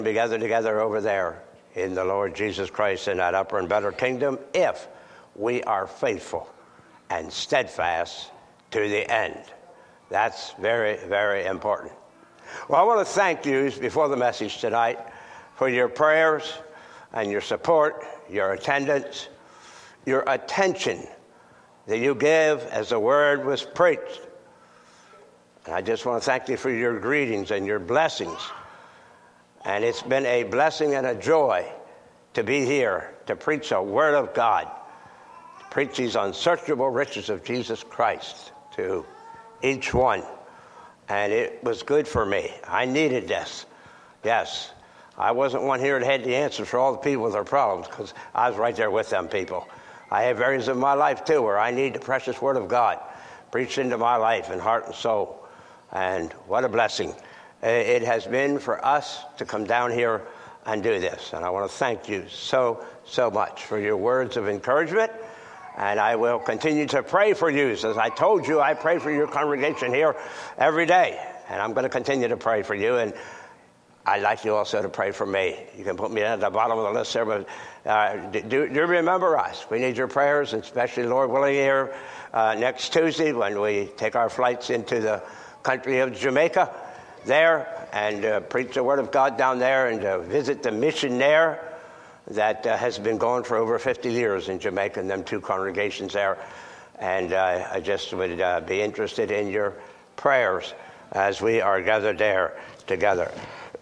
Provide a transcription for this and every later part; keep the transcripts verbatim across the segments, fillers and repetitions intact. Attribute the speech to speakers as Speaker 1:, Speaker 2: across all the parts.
Speaker 1: be gathered together over there in the Lord Jesus Christ in that upper and better kingdom if we are faithful and steadfast to the end. That's very, very important. Well, I want to thank you before the message tonight for your prayers and your support, your attendance, your attention that you give as the word was preached. And I just want to thank you for your greetings and your blessings. And it's been a blessing and a joy to be here to preach the word of God, to preach these unsearchable riches of Jesus Christ to each one. And it was good for me. I needed this. Yes, I wasn't one here that had the answers for all the people with their problems, because I was right there with them people. I have areas of my life, too, where I need the precious word of God preached into my life and heart and soul. And what a blessing it has been for us to come down here and do this. And I want to thank you so, so much for your words of encouragement. And I will continue to pray for you. As I told you, I pray for your congregation here every day. And I'm going to continue to pray for you. And I'd like you also to pray for me. You can put me at the bottom of the list there. But uh, do, do remember us. We need your prayers, and especially, Lord willing, here uh, next Tuesday when we take our flights into the country of Jamaica there and uh, preach the word of God down there and uh, visit the mission there that uh, has been going for over fifty years in Jamaica, and them two congregations there. And uh, I just would uh, be interested in your prayers as we are gathered there together.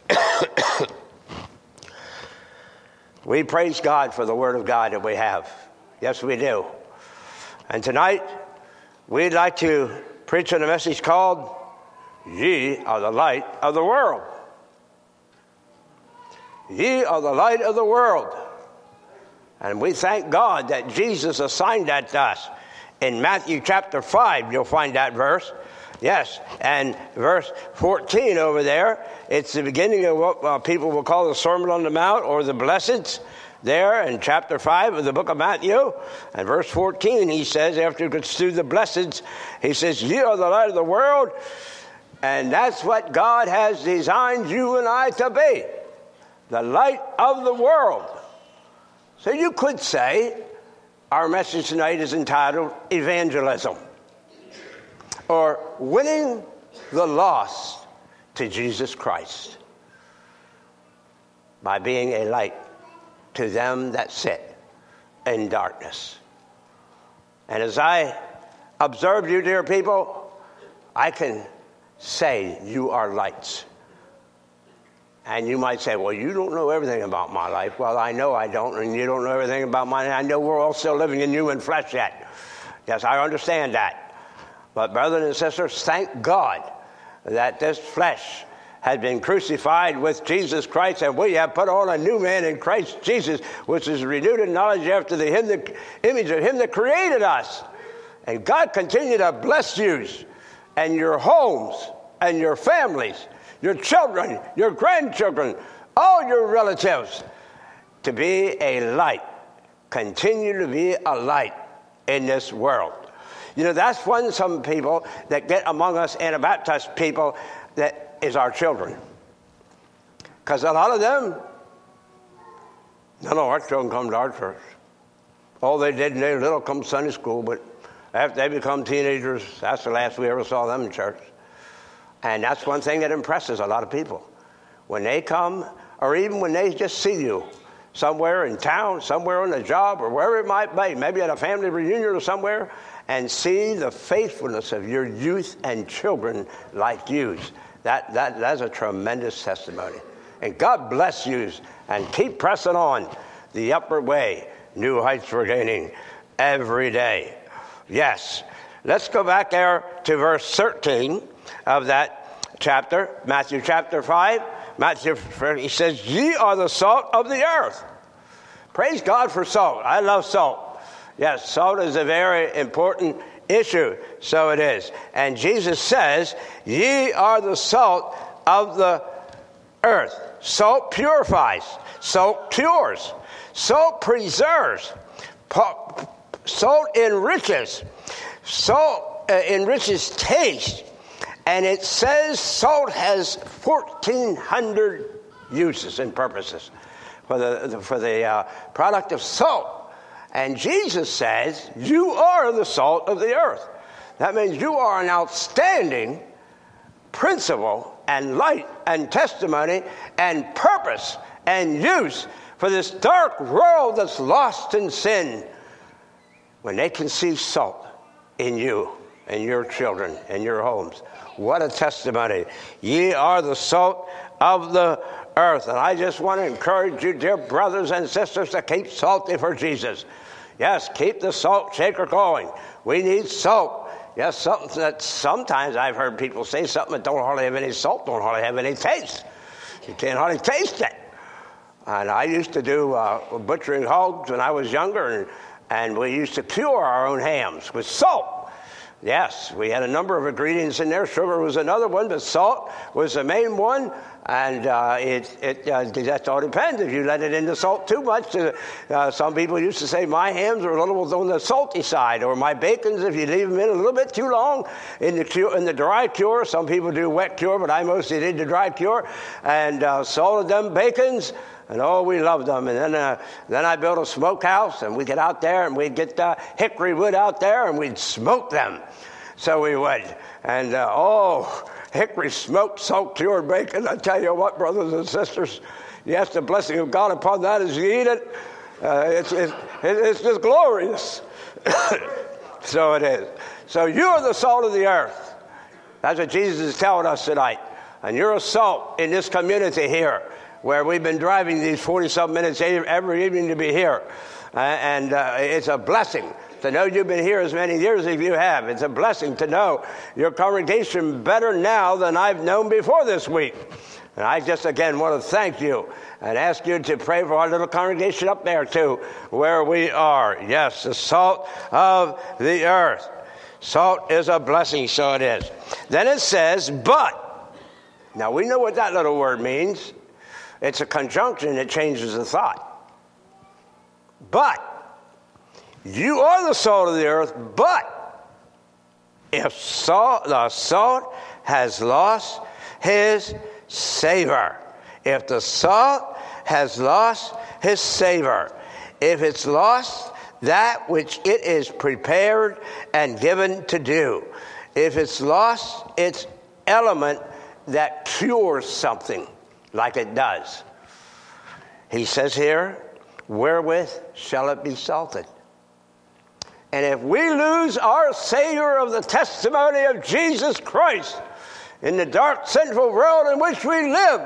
Speaker 1: We praise God for the word of God that we have. Yes, we do. And tonight, we'd like to preach on a message called, Ye are the light of the world. Ye are the light of the world. And we thank God that Jesus assigned that to us. In Matthew chapter five, you'll find that verse. Yes, and verse fourteen over there, it's the beginning of what uh, people will call the Sermon on the Mount or the Blesseds. There in chapter five of the book of Matthew, and verse fourteen, he says, after he gets through the Blesseds, he says, Ye are the light of the world. And that's what God has designed you and I to be. The light of the world. So you could say our message tonight is entitled Evangelism, or winning the lost to Jesus Christ by being a light to them that sit in darkness. And as I observe you, dear people, I can say you are lights. And you might say, well, you don't know everything about my life. Well, I know I don't, and you don't know everything about mine. I know we're all still living in human flesh yet. Yes, I understand that. But brothers and sisters, thank God that this flesh has been crucified with Jesus Christ, and we have put on a new man in Christ Jesus, which is renewed in knowledge after the him that, image of him that created us. And God continue to bless you and your homes and your families, your children, your grandchildren, all your relatives, to be a light. Continue to be a light in this world. You know, that's one some people that get among us Anabaptist people that is our children. Because a lot of them, none of our children come to our church. All they did in their little come Sunday school, but after they become teenagers, that's the last we ever saw them in church. And that's one thing that impresses a lot of people. When they come, or even when they just see you somewhere in town, somewhere on a job, or wherever it might be, maybe at a family reunion or somewhere, and see the faithfulness of your youth and children like you. That, that, that's a tremendous testimony. And God bless you, and keep pressing on the upward way. New heights we're gaining every day. Yes. Let's go back there to verse thirteen of that chapter, Matthew chapter five. Matthew, he says, Ye are the salt of the earth. Praise God for salt. I love salt. Yes, salt is a very important issue. So it is. And Jesus says, Ye are the salt of the earth. Salt purifies. Salt cures. Salt preserves. Salt enriches. Salt uh, enriches taste. And it says salt has fourteen hundred uses and purposes for the, for the uh, product of salt. And Jesus says, you are the salt of the earth. That means you are an outstanding principle and light and testimony and purpose and use for this dark world that's lost in sin. When they can see salt in you and your children and your homes, what a testimony. Ye are the salt of the earth. And I just want to encourage you, dear brothers and sisters, to keep salty for Jesus. Yes, keep the salt shaker going. We need salt. Yes, something that sometimes I've heard people say something that don't hardly have any salt, don't hardly have any taste. You can't hardly taste it. And I used to do uh, butchering hogs when I was younger, and, and we used to cure our own hams with salt. Yes, we had a number of ingredients in there. Sugar was another one, but salt was the main one. And uh, it, it uh, that all depends. If you let it into salt too much, uh, uh, some people used to say my hams are a little on the salty side, or my bacons, if you leave them in a little bit too long in the cure, in the dry cure. Some people do wet cure, but I mostly did the dry cure, and uh, salted them bacons. And oh, we loved them. And then uh, then I built a smokehouse, and we'd get out there, and we'd get uh, hickory wood out there, and we'd smoke them. So we would. And uh, oh, hickory smoked, salt cured bacon. I tell you what, brothers and sisters, yes, the blessing of God upon that as you eat it, uh, it's, it's, it's just glorious. So it is. So you are the salt of the earth. That's what Jesus is telling us tonight. And you're a salt in this community here, where we've been driving these forty-some minutes every evening to be here. Uh, and uh, it's a blessing to know you've been here as many years as you have. It's a blessing to know your congregation better now than I've known before this week. And I just, again, want to thank you and ask you to pray for our little congregation up there, too, where we are. Yes, the salt of the earth. Salt is a blessing, so it is. Then it says, but. Now, we know what that little word means. It's a conjunction that changes the thought. But. You are the salt of the earth, but if salt, the salt has lost his savor, if the salt has lost his savor, if it's lost that which it is prepared and given to do, if it's lost its element that cures something like it does, he says here, wherewith shall it be salted? And if we lose our savor of the testimony of Jesus Christ in the dark, sinful world in which we live,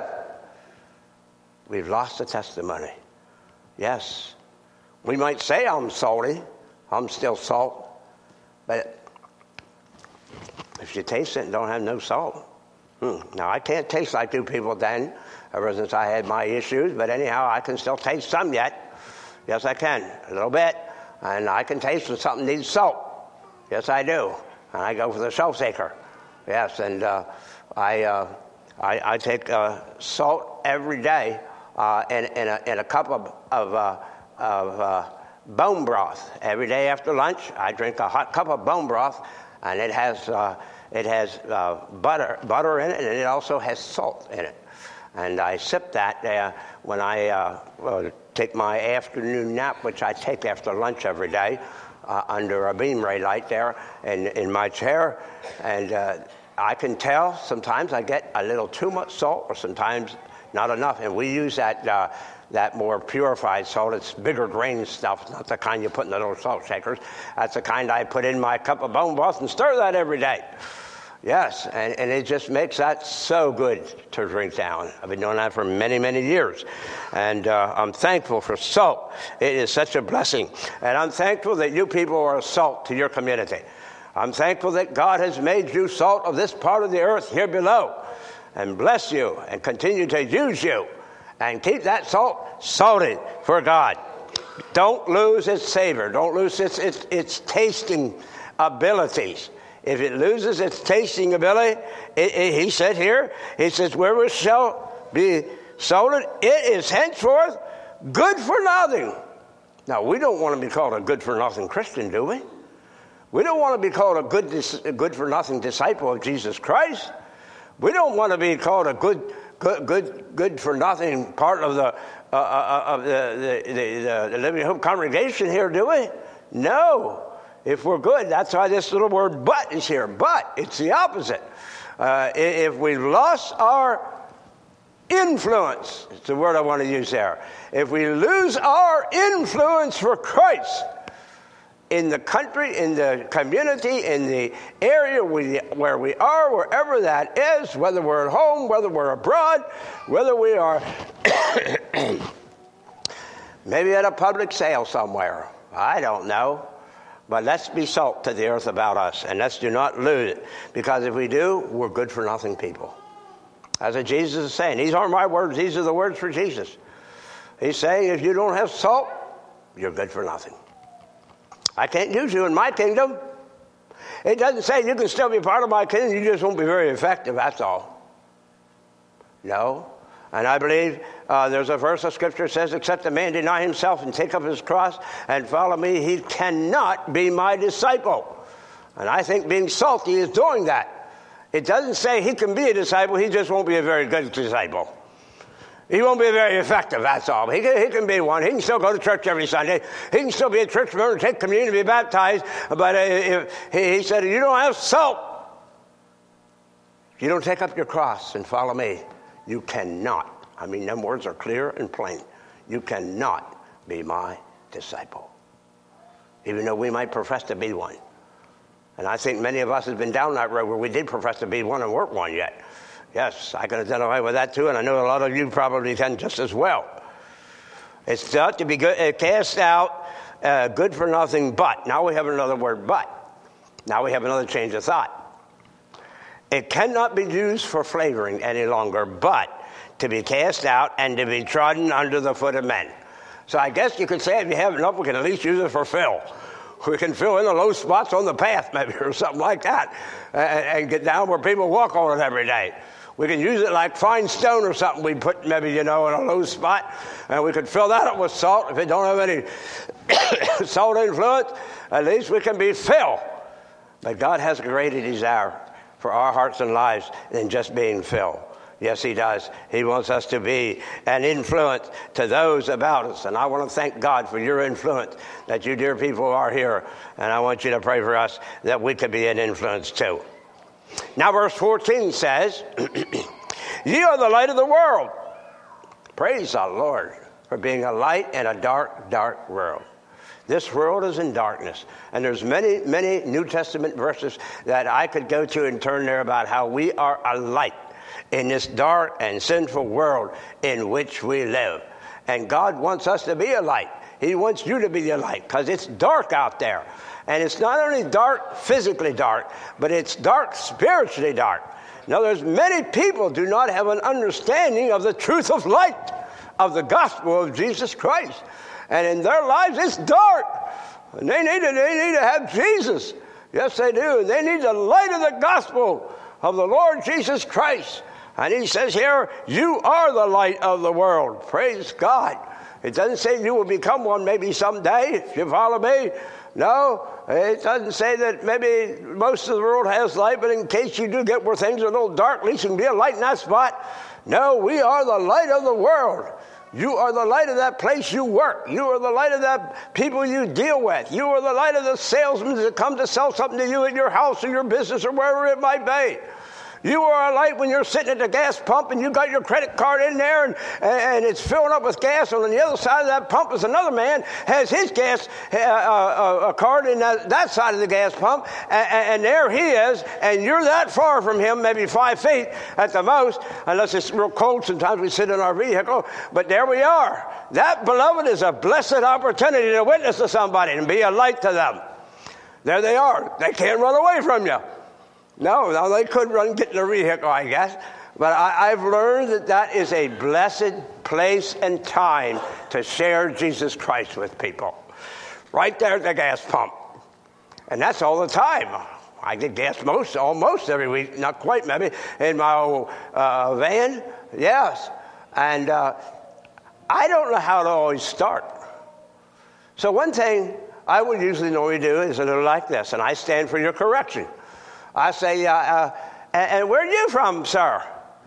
Speaker 1: we've lost the testimony. Yes, we might say I'm salty, I'm still salt, but if you taste it and don't have no salt, hmm. Now I can't taste like two people then, ever since I had my issues, but anyhow, I can still taste some yet. Yes, I can, a little bit. And I can taste when something needs salt. Yes, I do. And I go for the salt shaker. Yes, and uh, I, uh, I I take uh, salt every day uh, in, in, a, in a cup of, of, uh, of uh, bone broth. Every day after lunch, I drink a hot cup of bone broth, and it has uh, it has uh, butter butter in it, and it also has salt in it. And I sip that uh, when I uh, well, take my afternoon nap, which I take after lunch every day, uh, under a beam ray light there in, in my chair. And uh, I can tell sometimes I get a little too much salt, or sometimes not enough. And we use that uh, that more purified salt. It's bigger grain stuff, not the kind you put in the little salt shakers. That's the kind I put in my cup of bone broth and stir that every day. Yes, and, and it just makes that so good to drink down. I've been doing that for many, many years. And uh, I'm thankful for salt. It is such a blessing. And I'm thankful that you people are a salt to your community. I'm thankful that God has made you salt of this part of the earth here below. And bless you and continue to use you. And keep that salt salted for God. Don't lose its savor. Don't lose its, its, its tasting abilities. If it loses its tasting ability, it, it, he said here, he says, wherewith shall be salted, it is henceforth good for nothing. Now, we don't want to be called a good-for-nothing Christian, do we? We don't want to be called a good, a good-for-nothing disciple of Jesus Christ. We don't want to be called a good, good, good, good for nothing part of the uh, uh, of the the, the the Living Hope congregation here, do we? No. If we're good, that's why this little word "but" is here. But it's the opposite. Uh, if we've lost our influence, it's the word I want to use there. If we lose our influence for Christ in the country, in the community, in the area we, where we are, wherever that is, whether we're at home, whether we're abroad, whether we are maybe at a public sale somewhere, I don't know. But let's be salt to the earth about us, and let's do not lose it. Because if we do, we're good for nothing people. That's what Jesus is saying. These aren't my words. These are the words for Jesus. He's saying if you don't have salt, you're good for nothing. I can't use you in my kingdom. It doesn't say you can still be part of my kingdom. You just won't be very effective, that's all. No. And I believe uh, there's a verse of Scripture that says, except a man deny himself and take up his cross and follow me, he cannot be my disciple. And I think being salty is doing that. It doesn't say he can be a disciple. He just won't be a very good disciple. He won't be very effective, that's all. He can, he can be one. He can still go to church every Sunday. He can still be a church member, take communion, be baptized. But uh, if, he, he said, if you don't have salt, if you don't take up your cross and follow me, you cannot. I mean, them words are clear and plain. You cannot be my disciple. Even though we might profess to be one. And I think many of us have been down that road where we did profess to be one and weren't one yet. Yes, I can identify with that too, and I know a lot of you probably can just as well. It's thought to be good, uh, cast out, uh, good for nothing but. Now we have another word, but. Now we have another change of thought. It cannot be used for flavoring any longer, but to be cast out and to be trodden under the foot of men. So I guess you could say if you have enough, we can at least use it for fill. We can fill in the low spots on the path maybe or something like that and, and get down where people walk on it every day. We can use it like fine stone or something we put maybe, you know, in a low spot. And we could fill that up with salt. If it don't have any salt influence, at least we can be filled. But God has a greater desire for our hearts and lives than just being filled. Yes, he does. He wants us to be an influence to those about us. And I want to thank God for your influence, that you dear people are here. And I want you to pray for us that we could be an influence too. Now verse fourteen says, ye are the light of the world. Praise the Lord for being a light in a dark, dark world. This world is in darkness. And there's many, many New Testament verses that I could go to and turn there about how we are a light in this dark and sinful world in which we live. And God wants us to be a light. He wants you to be a light because it's dark out there. And it's not only dark, physically dark, but it's dark, spiritually dark. Now, there's many people do not have an understanding of the truth of light, of the gospel of Jesus Christ. And in their lives, it's dark. And they need to, they need to have Jesus. Yes, they do. And they need the light of the gospel of the Lord Jesus Christ. And he says here, you are the light of the world. Praise God. It doesn't say you will become one maybe someday, if you follow me. No, it doesn't say that maybe most of the world has light, but in case you do get where things are a little dark, at least you can be a light in that spot. No, we are the light of the world. You are the light of that place you work. You are the light of that people you deal with. You are the light of the salesmen that come to sell something to you at your house or your business or wherever it might be. You are a light when you're sitting at the gas pump and you got your credit card in there and, and it's filling up with gas. And on the other side of that pump is another man has his gas uh, uh, a card in that, that side of the gas pump. And, and there he is. And you're that far from him, maybe five feet at the most, unless it's real cold. Sometimes we sit in our vehicle. But there we are. That, beloved, is a blessed opportunity to witness to somebody and be a light to them. There they are. They can't run away from you. No, no, they could run, get in their vehicle, I guess. But I, I've learned that that is a blessed place and time to share Jesus Christ with people. Right there at the gas pump. And that's all the time. I get gas most, almost every week, not quite maybe, in my old uh, van. Yes. And uh, I don't know how to always start. So one thing I would usually normally do is a little like this, and I stand for your correction. I say, uh, uh, and, and where are you from, sir?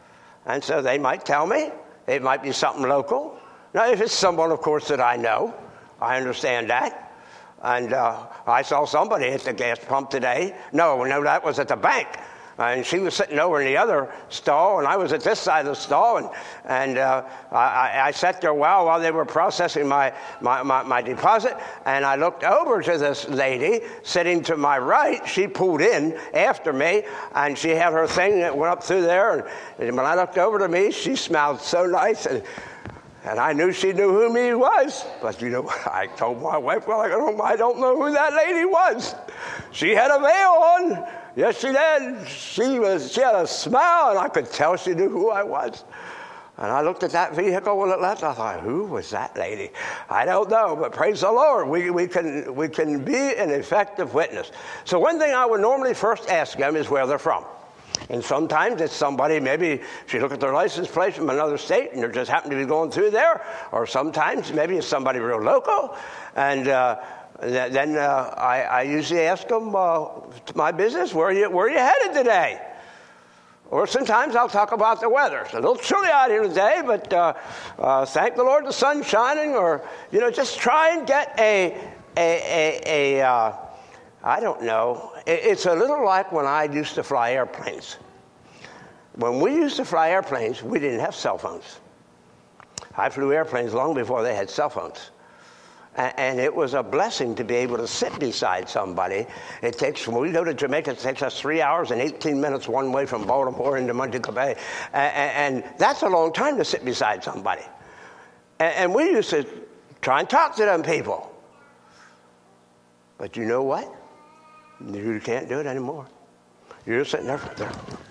Speaker 1: And so they might tell me. It might be something local. Now, if it's someone, of course, that I know, I understand that. And uh, I saw somebody at the gas pump today. No, no, that was at the bank. And she was sitting over in the other stall, and I was at this side of the stall, and and uh, I, I sat there a while while they were processing my, my, my, my deposit, and I looked over to this lady sitting to my right. She pulled in after me, and she had her thing that went up through there, and, and when I looked over to me, she smiled so nice, and And I knew she knew who me was. But you know, I told my wife, well, I don't, I don't know who that lady was. She had a veil on. Yes, she did. She was. She had a smile, and I could tell she knew who I was. And I looked at that vehicle when it left. I thought, who was that lady? I don't know, but praise the Lord, we, we can we can be an effective witness. So one thing I would normally first ask them is where they're from. And sometimes it's somebody, maybe if you look at their license plate from another state and they just happen to be going through there, or sometimes maybe it's somebody real local. And uh, then uh, I, I usually ask them, uh, my business, where are you, where are you headed today? Or sometimes I'll talk about the weather. It's a little chilly out here today, but uh, uh, thank the Lord the sun's shining. Or, you know, just try and get a, a, a, a uh, I don't know. It's a little like when I used to fly airplanes. When we used to fly airplanes, we didn't have cell phones. I flew airplanes long before they had cell phones. And it was a blessing to be able to sit beside somebody. It takes, when we go to Jamaica, it takes us three hours and eighteen minutes one way from Baltimore into Montego Bay. And that's a long time to sit beside somebody. And we used to try and talk to them people. But you know what? You can't do it anymore. You're sitting there. there.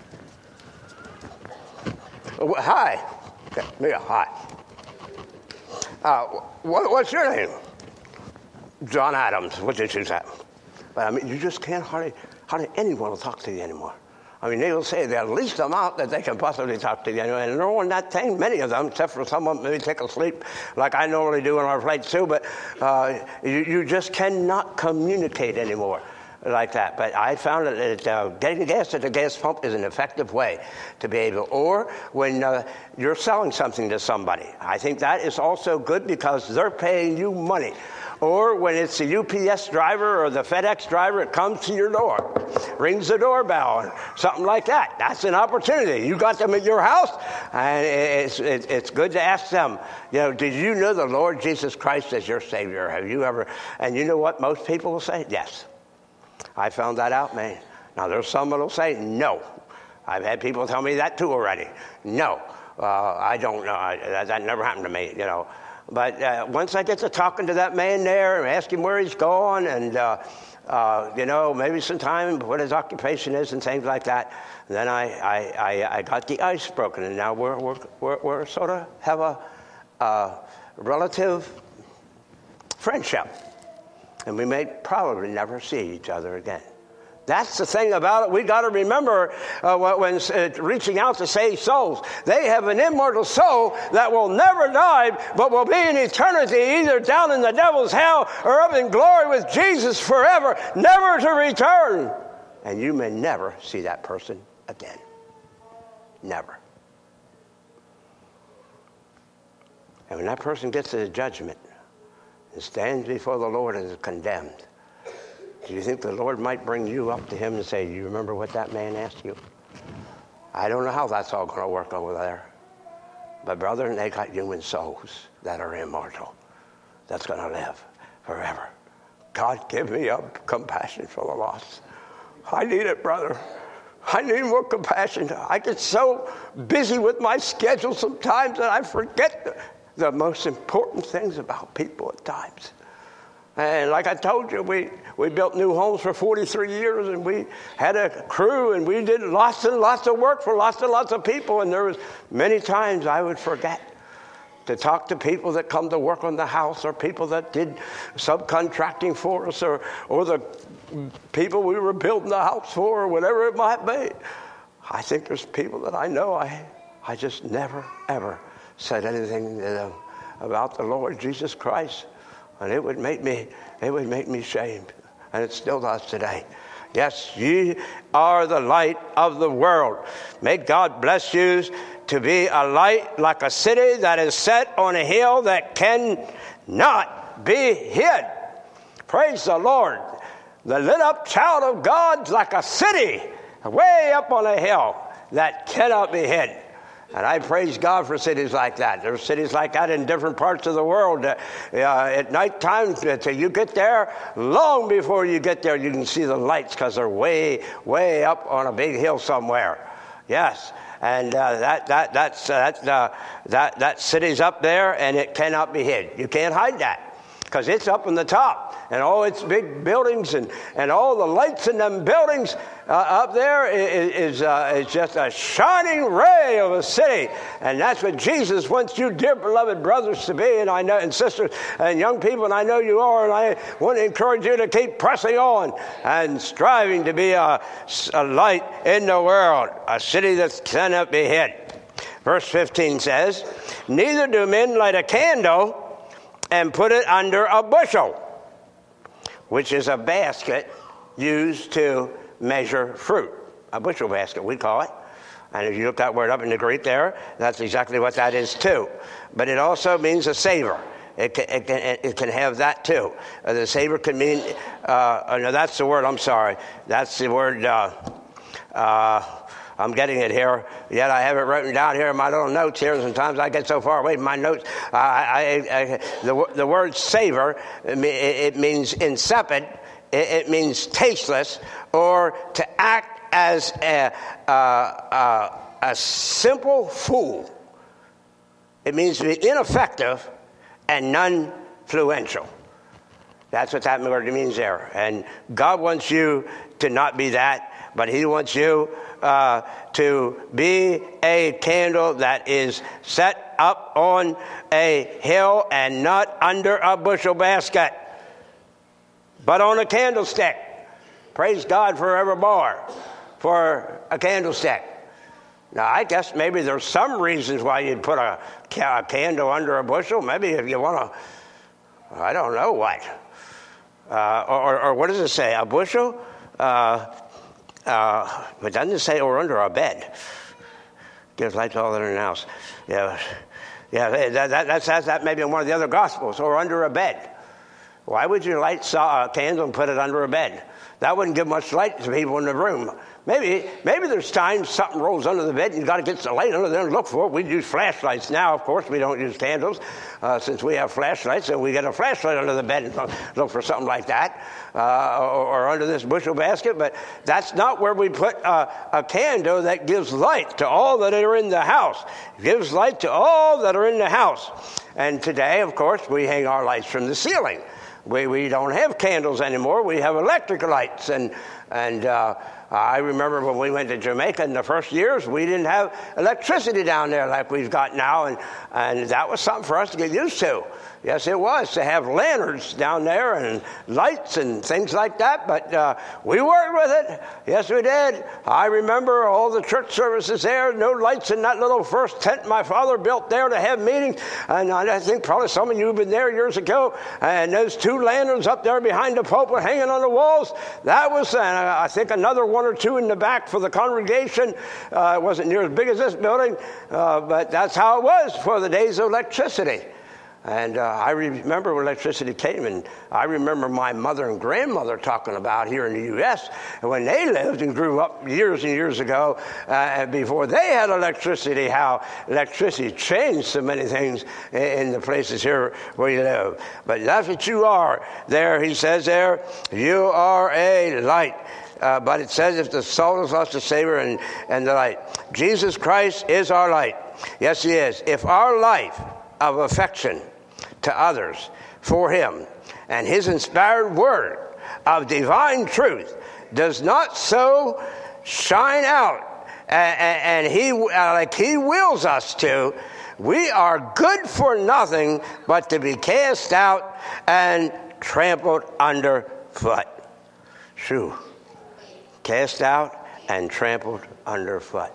Speaker 1: Oh, hi. Okay, Mia, hi. Uh, what, what's your name? John Adams. What did you say? But I mean, you just can't hardly, hardly anyone will talk to you anymore. I mean, they will say the least amount that they can possibly talk to you anymore. And there aren't that thing, many of them, except for someone maybe take a sleep like I normally do on our flights too. But uh, you, you just cannot communicate anymore like that. But I found that uh, getting gas at the gas pump is an effective way to be able, or when uh, you're selling something to somebody. I think that is also good because they're paying you money. Or when it's the U P S driver or the FedEx driver, it comes to your door, rings the doorbell, or something like that. That's an opportunity. You got them at your house, and it's, it's good to ask them, you know, did you know the Lord Jesus Christ as your Savior? Have you ever? And you know what most people will say? Yes. I found that out, man. Now, there's some that will say no. I've had people tell me that too already. No, uh, I don't know. I, that, that never happened to me, you know. But uh, once I get to talking to that man there and ask him where he's going and, uh, uh, you know, maybe some time, what his occupation is and things like that, then I, I, I, I got the ice broken. And now we're, we're, we're, we're sort of have a, a relative friendship. And we may probably never see each other again. That's the thing about it. We got to remember uh, when uh, reaching out to save souls. They have an immortal soul that will never die, but will be in eternity, either down in the devil's hell or up in glory with Jesus forever, never to return. And you may never see that person again. Never. And when that person gets to the judgment and stands before the Lord and is condemned, do you think the Lord might bring you up to him and say, do you remember what that man asked you? I don't know how that's all going to work over there. But brother, they got human souls that are immortal, that's going to live forever. God, give me a compassion for the lost. I need it, brother. I need more compassion. I get so busy with my schedule sometimes that I forget the, the most important things about people at times. And like I told you, we, we built new homes for forty-three years, and we had a crew, and we did lots and lots of work for lots and lots of people. And there was many times I would forget to talk to people that come to work on the house, or people that did subcontracting for us, or, or the people we were building the house for, or whatever it might be. I think there's people that I know I, I just never, ever said anything to them about the Lord Jesus Christ. And it would make me, it would make me ashamed. And it still does today. Yes, ye are the light of the world. May God bless you. to be a light like a city that is set on a hill that cannot be hid. Praise the Lord. The lit up child of God's like a city way up on a hill that cannot be hid. And I praise God for cities like that. There's cities like that in different parts of the world. Uh, uh, at nighttime, until you get there, long before you get there, you can see the lights because they're way, way up on a big hill somewhere. Yes, and uh, that that that's uh, that uh, that that city's up there, and it cannot be hid. You can't hide that because it's up on the top, and all its big buildings and, and all the lights in them buildings uh, up there is is, uh, is just a shining ray of a city, and that's what Jesus wants you, dear beloved brothers, to be, and I know, and sisters, and young people, and I know you are, and I want to encourage you to keep pressing on and striving to be a, a light in the world, a city that cannot be hid. Verse fifteen says, "Neither do men light a candle and put it under a bushel," which is a basket used to measure fruit. A bushel basket, we call it. And if you look that word up in the Greek there, that's exactly what that is too. But it also means a saver. It can, it can, it can have that too. Uh, the saver can mean, uh, no, that's the word, I'm sorry. That's the word, uh, uh, I'm getting it here, yet I have it written down here in my little notes here. Sometimes I get so far away from my notes. I, I, I, the, the word savor, it, it means insipid, it, it means tasteless, or to act as a, uh, uh, a simple fool. It means to be ineffective and non-fluential. That's what that word means there. And God wants you to not be that, but he wants you uh, to be a candle that is set up on a hill and not under a bushel basket, but on a candlestick. Praise God forevermore for a candlestick. Now, I guess maybe there's some reasons why you'd put a, a candle under a bushel. Maybe if you want to, I don't know what. Uh, or, or what does it say? A bushel? Uh, uh, it doesn't say or under a bed. Gives light to all that are in the house. Yeah, yeah. That, that, that's, that's that maybe in one of the other Gospels. Or under a bed. Why would you light a candle and put it under a bed? That wouldn't give much light to people in the room. Maybe maybe there's times something rolls under the bed and you've got to get some light under there and look for it. We use flashlights now. Of course, we don't use candles uh, since we have flashlights, and we get a flashlight under the bed and look for something like that uh, or, or under this bushel basket. But that's not where we put uh, a candle that gives light to all that are in the house. It gives light to all that are in the house. And today, of course, we hang our lights from the ceiling. We we don't have candles anymore. We have electric lights. And and uh, I remember when we went to Jamaica in the first years, we didn't have electricity down there like we've got now. And, and that was something for us to get used to. Yes, it was, to have lanterns down there and lights and things like that. But uh, we worked with it. Yes, we did. I remember all the church services there, no lights in that little first tent my father built there to have meetings. And I think probably some of you have been there years ago. And those two lanterns up there behind the pulpit hanging on the walls, that was, uh, I think, another one or two in the back for the congregation. Uh, it wasn't near as big as this building, uh, but that's how it was for the days of electricity. And uh, I remember when electricity came, and I remember my mother and grandmother talking about here in the U S when they lived and grew up years and years ago, uh, before they had electricity, how electricity changed so many things in the places here where you live. But that's what you are there. He says there, you are a light. Uh, but it says if the salt is lost, the savor and, and the light. Jesus Christ is our light. Yes, he is. If our life of affection to others for him and his inspired word of divine truth does not so shine out and, and he like he wills us to, we are good for nothing but to be cast out and trampled underfoot. Shoo. Cast out and trampled underfoot.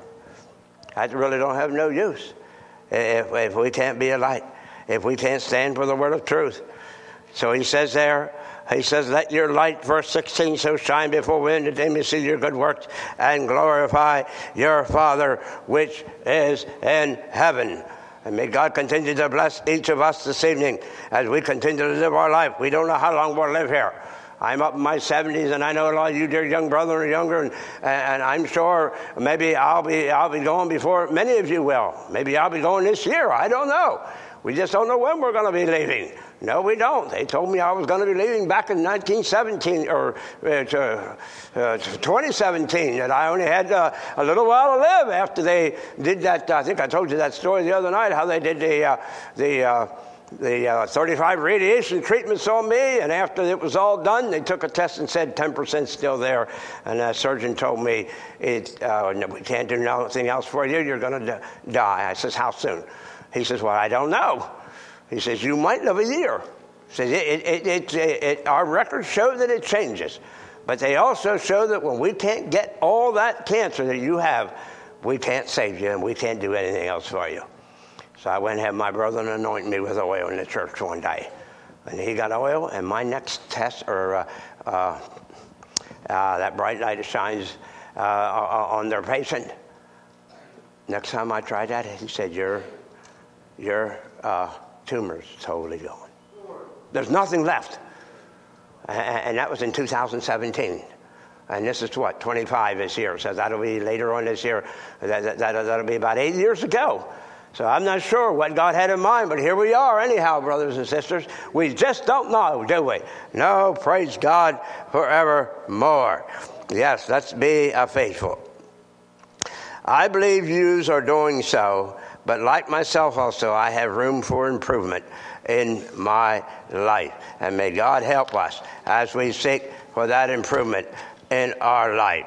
Speaker 1: I really don't have no use if, if we can't be a light. If we can't stand for the word of truth. So he says there, he says, let your light, verse sixteen, so shine before men that they may see your good works and glorify your Father which is in heaven. And may God continue to bless each of us this evening as we continue to live our life. We don't know how long we'll live here. I'm up in my seventies, and I know a lot of you, dear young brother, are younger, and, and I'm sure maybe I'll be I'll be going before many of you will. Maybe I'll be going this year. I don't know. We just don't know when we're going to be leaving. No, we don't. They told me I was going to be leaving back in nineteen seventeen or uh, to, uh, to twenty seventeen, that I only had uh, a little while to live after they did that. I think I told you that story the other night, how they did the uh, the. Uh, The uh, thirty-five radiation treatments on me, and after it was all done, they took a test and said ten percent still there. And the surgeon told me, it, uh, no, we can't do nothing else for you. You're going to d- die. I says, how soon? He says, well, I don't know. He says, you might live a year. He says, it, it, it, it, it, our records show that it changes. But they also show that when we can't get all that cancer that you have, we can't save you and we can't do anything else for you. So I went and had my brother anoint me with oil in the church one day. And he got oil, and my next test, or uh, uh, uh, that bright light that shines uh, on their patient, next time I tried that, he said, your, your uh, tumor's totally gone. There's nothing left. And that was in two thousand seventeen. And this is what, twenty-five this year. So that'll be later on this year. That, that, that'll be about eight years ago. So I'm not sure what God had in mind, but here we are anyhow, brothers and sisters. We just don't know, do we? No, praise God forevermore. Yes, let's be uh, faithful. I believe yous are doing so, but like myself also, I have room for improvement in my life. And may God help us as we seek for that improvement in our life.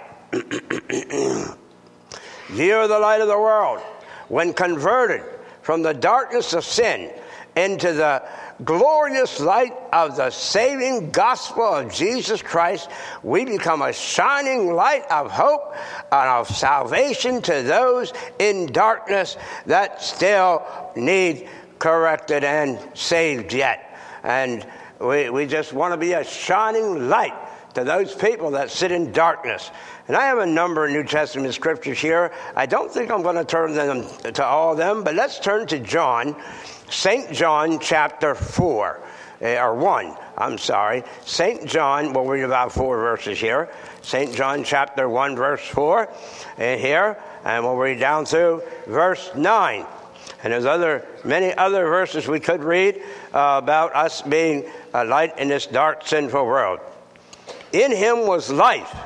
Speaker 1: Ye are the light of the world. When converted from the darkness of sin into the glorious light of the saving gospel of Jesus Christ, we become a shining light of hope and of salvation to those in darkness that still need corrected and saved yet. And we, we just want to be a shining light to those people that sit in darkness. And I have a number of New Testament scriptures here. I don't think I'm going to turn them to all of them, but let's turn to John, Saint John chapter four, or one, I'm sorry. Saint John, we'll read about four verses here. Saint John chapter one, verse four, and here, and we'll read down through verse nine. And there's other many other verses we could read uh, about us being a light in this dark, sinful world. In him was life,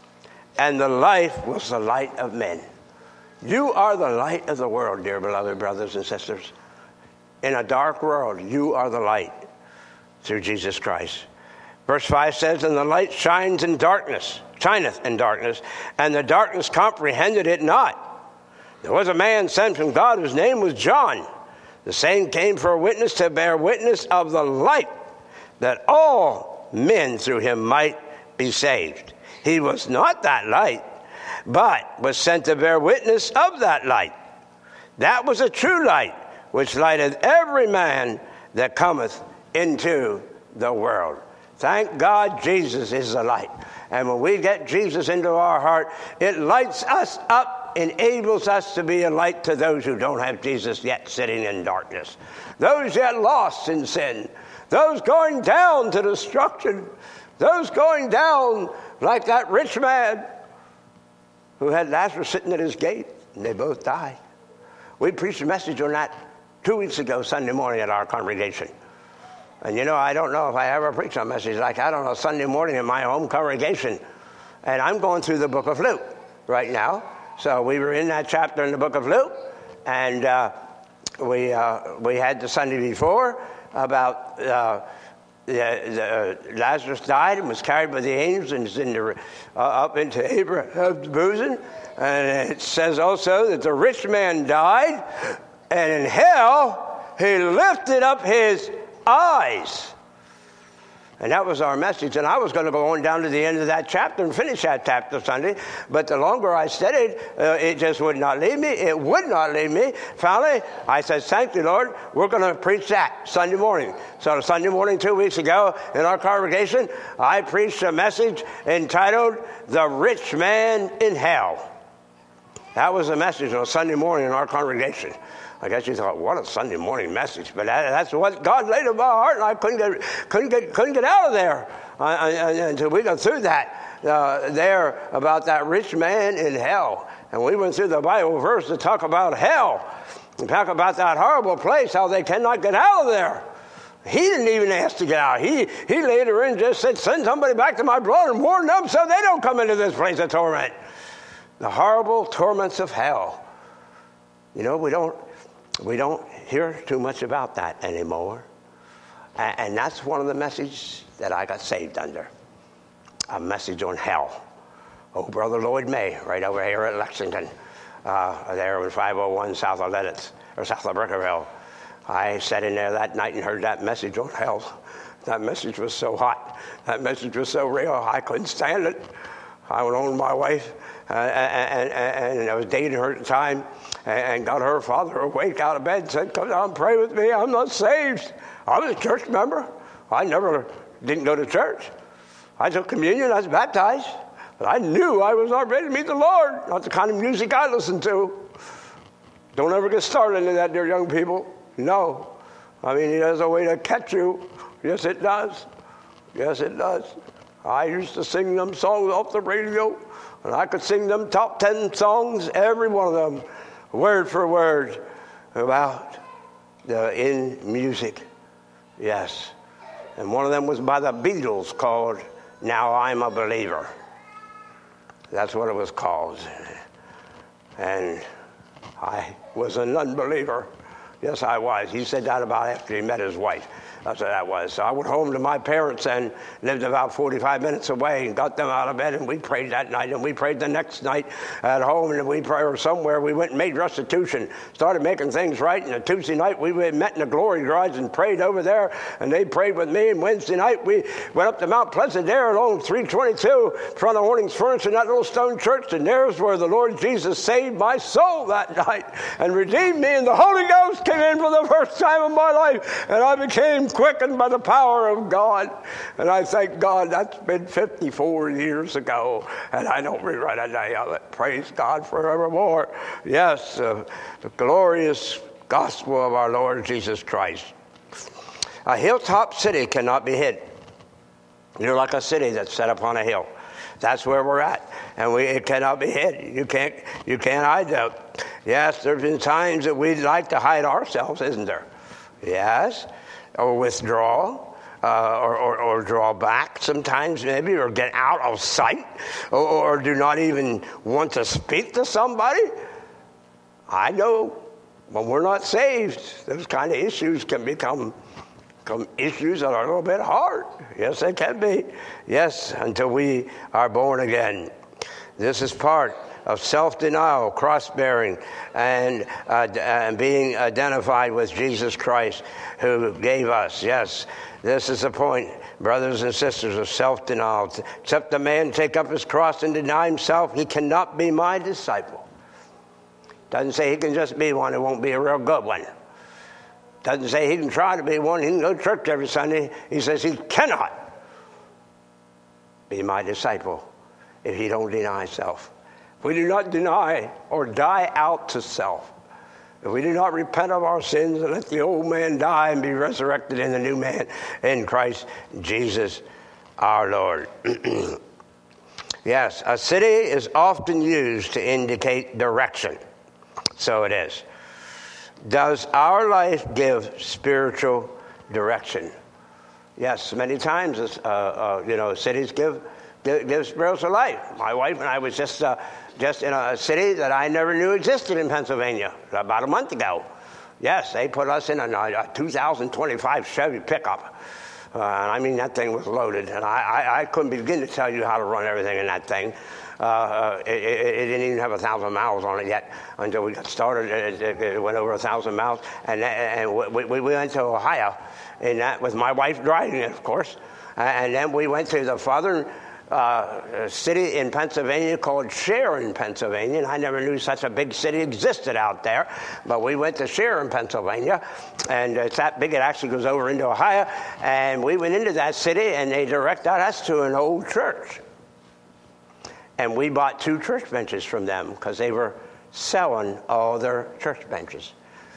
Speaker 1: and the life was the light of men. You are the light of the world, dear beloved brothers and sisters. In a dark world, you are the light through Jesus Christ. Verse five says, and the light shines in darkness, shineth in darkness, and the darkness comprehended it not. There was a man sent from God whose name was John. The same came for a witness to bear witness of the light, that all men through him might be saved. He was not that light, but was sent to bear witness of that light. That was a true light, which lighteth every man that cometh into the world. Thank God Jesus is the light. And when we get Jesus into our heart, it lights us up, enables us to be a light to those who don't have Jesus yet sitting in darkness. Those yet lost in sin. Those going down to destruction. Those going down like that rich man who had Lazarus sitting at his gate, and they both died. We preached a message on that two weeks ago, Sunday morning at our congregation. And you know, I don't know if I ever preached a message like that on a Sunday morning in my home congregation. And I'm going through the book of Luke right now. So we were in that chapter in the book of Luke, and uh, we uh, we had the Sunday before about uh, the, the, uh, Lazarus died and was carried by the angels and is in the, uh, up into Abraham's bosom. And it says also that the rich man died, and in hell he lifted up his eyes And that was our message. And I was going to go on down to the end of that chapter and finish that chapter Sunday. But the longer I studied, uh, it just would not leave me. It would not leave me. Finally, I said, thank you, Lord. We're going to preach that Sunday morning. So Sunday morning two weeks ago in our congregation, I preached a message entitled, The Rich Man in Hell. That was a message on Sunday morning in our congregation. I guess you thought, what a Sunday morning message. But that, that's what God laid in my heart, and I couldn't get couldn't get, couldn't get out of there I, I, until we got through that uh, there about that rich man in hell. And we went through the Bible verse to talk about hell and talk about that horrible place, how they cannot get out of there. He didn't even ask to get out. He, he later in just said, send somebody back to my brother and warn them so they don't come into this place of torment. The horrible torments of hell. You know, we don't we don't hear too much about that anymore. And, and that's one of the messages that I got saved under. A message on hell. Oh, Brother Lloyd May, right over here at Lexington, uh, there in five oh one South of Ledditz, or South of Brickerville. I sat in there that night and heard that message on hell. That message was so hot. That message was so real, I couldn't stand it. I went home to my wife, uh, and, and, and I was dating her at the time, and got her father awake out of bed and said, come down and pray with me. I'm not saved. I was a church member. I never didn't go to church. I took communion. I was baptized. But I knew I was not ready to meet the Lord. Not the kind of music I listen to. Don't ever get started into that, dear young people. No. I mean, it has a way to catch you. Yes, it does. Yes, it does. I used to sing them songs off the radio, and I could sing them top ten songs, every one of them, word for word, about the in music. Yes. And one of them was by the Beatles called Now I'm a Believer. That's what it was called. And I was an unbeliever. Yes, I was. He said that about after he met his wife. That's what that was. So I went home to my parents and lived about forty-five minutes away and got them out of bed, and we prayed that night, and we prayed the next night at home, and we prayed or somewhere. We went and made restitution, started making things right, and a Tuesday night we met in the Glory Garage and prayed over there, and they prayed with me, and Wednesday night we went up to Mount Pleasant there along three twenty-two in front of Hornings Furniture in that little stone church, and there's where the Lord Jesus saved my soul that night and redeemed me, and the Holy Ghost came in for the first time in my life, and I became quickened by the power of God. And I thank God that's been fifty-four years ago, and I don't regret a day of it. Praise God forevermore. Yes, uh, the glorious gospel of our Lord Jesus Christ. A hilltop city cannot be hid. You're like a city that's set upon a hill. That's where we're at, and we it cannot be hid. You can't you can't hide that. Yes, there's been times that we'd like to hide ourselves, isn't there? Yes, or withdraw, uh, or, or or draw back sometimes maybe, or get out of sight, or, or do not even want to speak to somebody. I know when we're not saved, those kind of issues can become. Some issues that are a little bit hard. Yes, they can be. Yes, until we are born again. This is part of self-denial, cross-bearing, and, uh, and being identified with Jesus Christ, who gave us. Yes, this is the point, brothers and sisters, of self-denial. Except a man take up his cross and deny himself, he cannot be my disciple. Doesn't say he can just be one, it won't be a real good one. Doesn't say he can try to be one. He can go to church every Sunday. He says he cannot be my disciple if he don't deny self. If we do not deny or die out to self, if we do not repent of our sins and let the old man die and be resurrected in the new man in Christ Jesus our Lord. Yes, a city is often used to indicate direction. So it is. Does our life give spiritual direction? Yes, many times, uh, uh, you know, cities give, give give spiritual life. My wife and I was just uh, just in a city that I never knew existed in Pennsylvania about a month ago. Yes, they put us in a, a two thousand twenty-five Chevy pickup. Uh, and I mean, that thing was loaded, and I, I, I couldn't begin to tell you how to run everything in that thing. Uh, it, it, it didn't even have a thousand miles on it yet until we got started. It, it, it went over a thousand miles, and, and we, we went to Ohio in that with my wife driving it, of course. And then we went to the southern uh, city in Pennsylvania called Sharon, Pennsylvania. And I never knew such a big city existed out there. But we went to Sharon, Pennsylvania. And it's that big, it actually goes over into Ohio. And we went into that city, and they directed us to an old church. And we bought two church benches from them because they were selling all their church benches.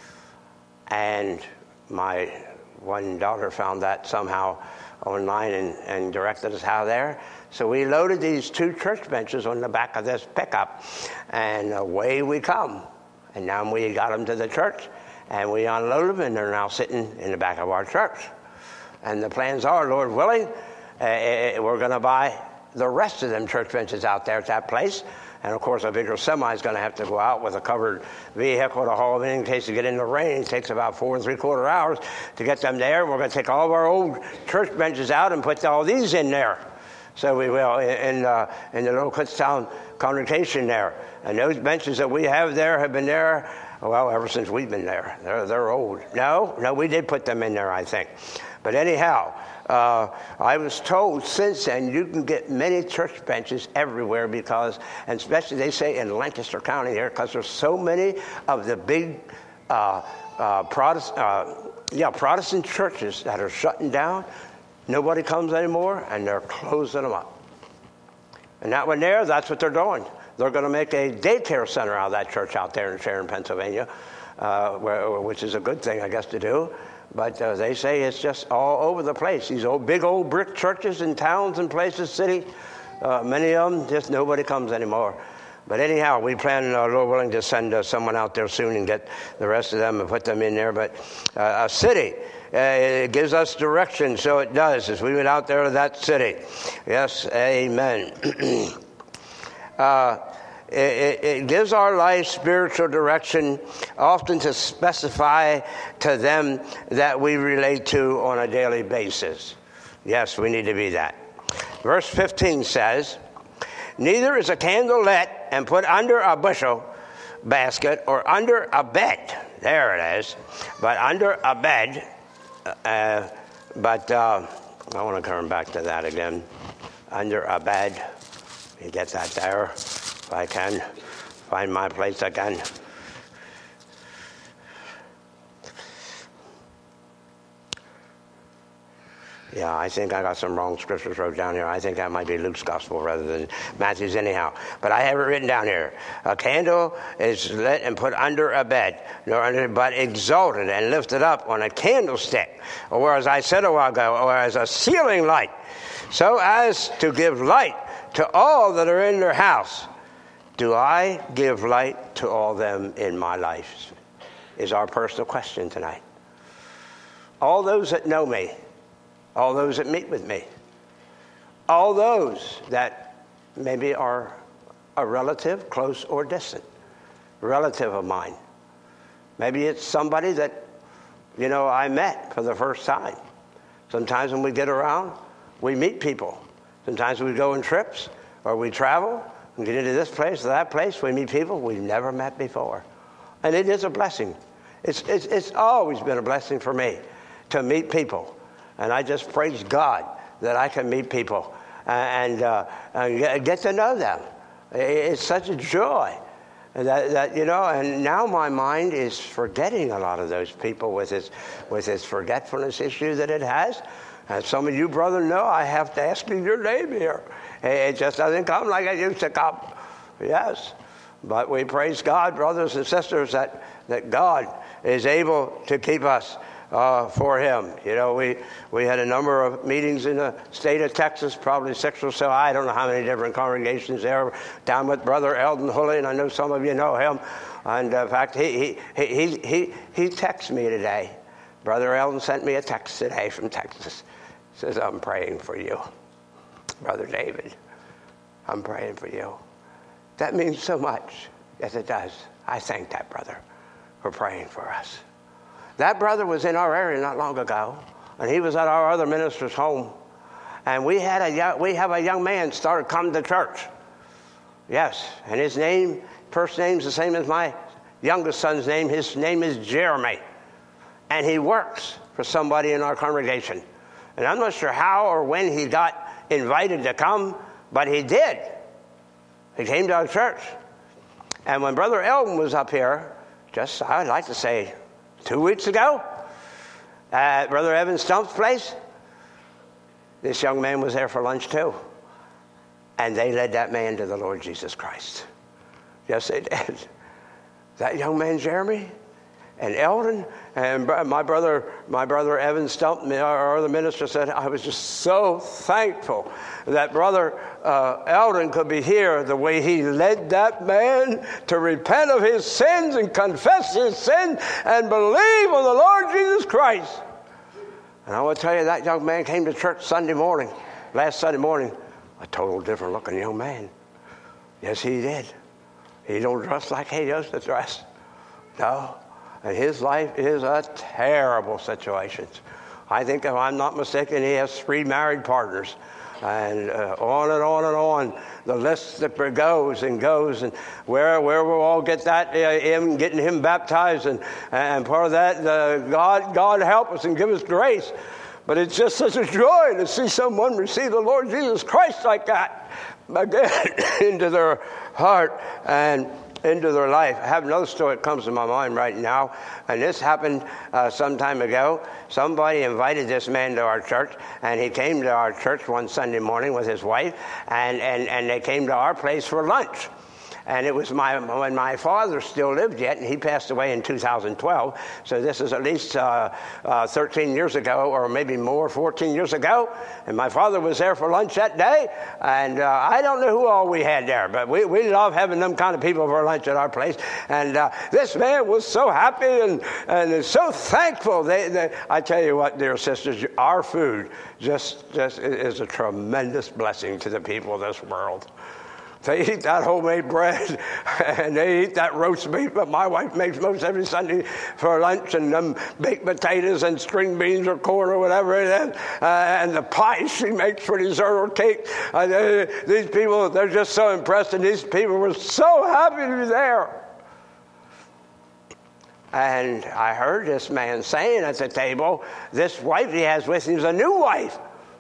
Speaker 1: And my one daughter found that somehow online and, and directed us how there. So we loaded these two church benches on the back of this pickup, and away we come. And now we got them to the church, and we unloaded them, and they're now sitting in the back of our church. And the plans are, Lord willing, uh, we're going to buy the rest of them church benches out there at that place. And, of course, a bigger semi is going to have to go out with a covered vehicle to haul them in in case they get in the rain. It takes about four and three-quarter hours to get them there. We're going to take all of our old church benches out and put all these in there. So we will in, uh, in the little Kutztown congregation there. And those benches that we have there have been there, well, ever since we've been there. They're, they're old. No, no, we did put them in there, I think. But anyhow, uh, I was told since then you can get many church benches everywhere because, and especially they say in Lancaster County here, because there's so many of the big uh, uh, Protestant, uh, yeah, Protestant churches that are shutting down. Nobody comes anymore, and they're closing them up. And that one there, that's what they're doing. They're going to make a daycare center out of that church out there in Sharon, Pennsylvania, uh, where, which is a good thing, I guess, to do. But uh, they say it's just all over the place. These old, big old brick churches in towns and places, city, uh, many of them, just nobody comes anymore. But anyhow, we plan, uh, Lord willing, to send uh, someone out there soon and get the rest of them and put them in there. But uh, a city, uh, it gives us direction, so it does, as we went out there to that city. Yes, amen. uh, It, it gives our life spiritual direction, often to specify to them that we relate to on a daily basis. Yes, we need to be that. Verse fifteen says, neither is a candle lit and put under a bushel basket or under a bed. There it is. But under a bed. Uh, but uh, I want to come back to that again. Under a bed. You get that there. If I can find my place again. Yeah, I think I got some wrong scriptures wrote down here. I think that might be Luke's gospel rather than Matthew's anyhow. But I have it written down here. A candle is lit and put under a bed, nor under, but exalted and lifted up on a candlestick, or as I said a while ago, or as a ceiling light, so as to give light to all that are in their house. Do I give light to all them in my life? Is our personal question tonight. All those that know me, all those that meet with me, all those that maybe are a relative, close or distant, relative of mine. Maybe it's somebody that, you know, I met for the first time. Sometimes when we get around, we meet people. Sometimes we go on trips or we travel. We get into this place or that place, we meet people we've never met before. And it is a blessing. It's, it's, it's always been a blessing for me to meet people. And I just praise God that I can meet people and, uh, and get to know them. It's such a joy that, that, you know, and now my mind is forgetting a lot of those people with its, with its forgetfulness issue that it has. And some of you, brother, know I have to ask you your name here. It just doesn't come like it used to come. Yes. But we praise God, brothers and sisters, that, that God is able to keep us uh, for him. You know, we, we had a number of meetings in the state of Texas, probably six or so. I don't know how many different congregations there. Down with Brother Eldon Hulley, and I know some of you know him. And in fact, he, he, he, he, he texted me today. Brother Eldon sent me a text today from Texas. Says, I'm praying for you. Brother David, I'm praying for you. That means so much. Yes, it does. I thank that brother for praying for us. That brother was in our area not long ago, and he was at our other minister's home. And we had a young, we have a young man started coming to church. Yes, and his name, first name's the same as my youngest son's name. His name is Jeremy, and he works for somebody in our congregation. And I'm not sure how or when he got invited to come, but he did. He came to our church. And when Brother Eldon was up here, just, I'd like to say, two weeks ago, at Brother Evan Stump's place, this young man was there for lunch too. And they led that man to the Lord Jesus Christ. Yes, they did. That young man, Jeremy, and Eldon, and my brother, my brother Evan Stump, our other minister, said, I was just so thankful that Brother uh, Eldon could be here, the way he led that man to repent of his sins and confess his sin and believe on the Lord Jesus Christ. And I want to tell you, that young man came to church Sunday morning, last Sunday morning, a total different looking young man. Yes, he did. He don't dress like he used to dress. No. And his life is a terrible situation. I think, if I'm not mistaken, he has three married partners. And uh, on and on and on, the list that goes and goes, and where where we'll all get that, uh, him getting him baptized, and and part of that, uh, God God help us and give us grace. But it's just such a joy to see someone receive the Lord Jesus Christ like that again into their heart and into their life. I have another story that comes to my mind right now, and this happened uh, some time ago. Somebody invited this man to our church, and he came to our church one Sunday morning with his wife, and, and, and they came to our place for lunch. And it was my when my father still lived yet, and he passed away in two thousand twelve. So this is at least uh, uh, thirteen years ago, or maybe more, fourteen years ago. And my father was there for lunch that day. And uh, I don't know who all we had there, but we, we love having them kind of people for lunch at our place. And uh, this man was so happy and, and so thankful. They, they, I tell you what, dear sisters, our food just, just is a tremendous blessing to the people of this world. They eat that homemade bread, and they eat that roast beef that my wife makes most every Sunday for lunch, and them baked potatoes and string beans or corn or whatever it is, uh, and the pie she makes for dessert or cake. Uh, they, these people, they're just so impressed, and these people were so happy to be there. And I heard this man saying at the table, this wife he has with him is a new wife.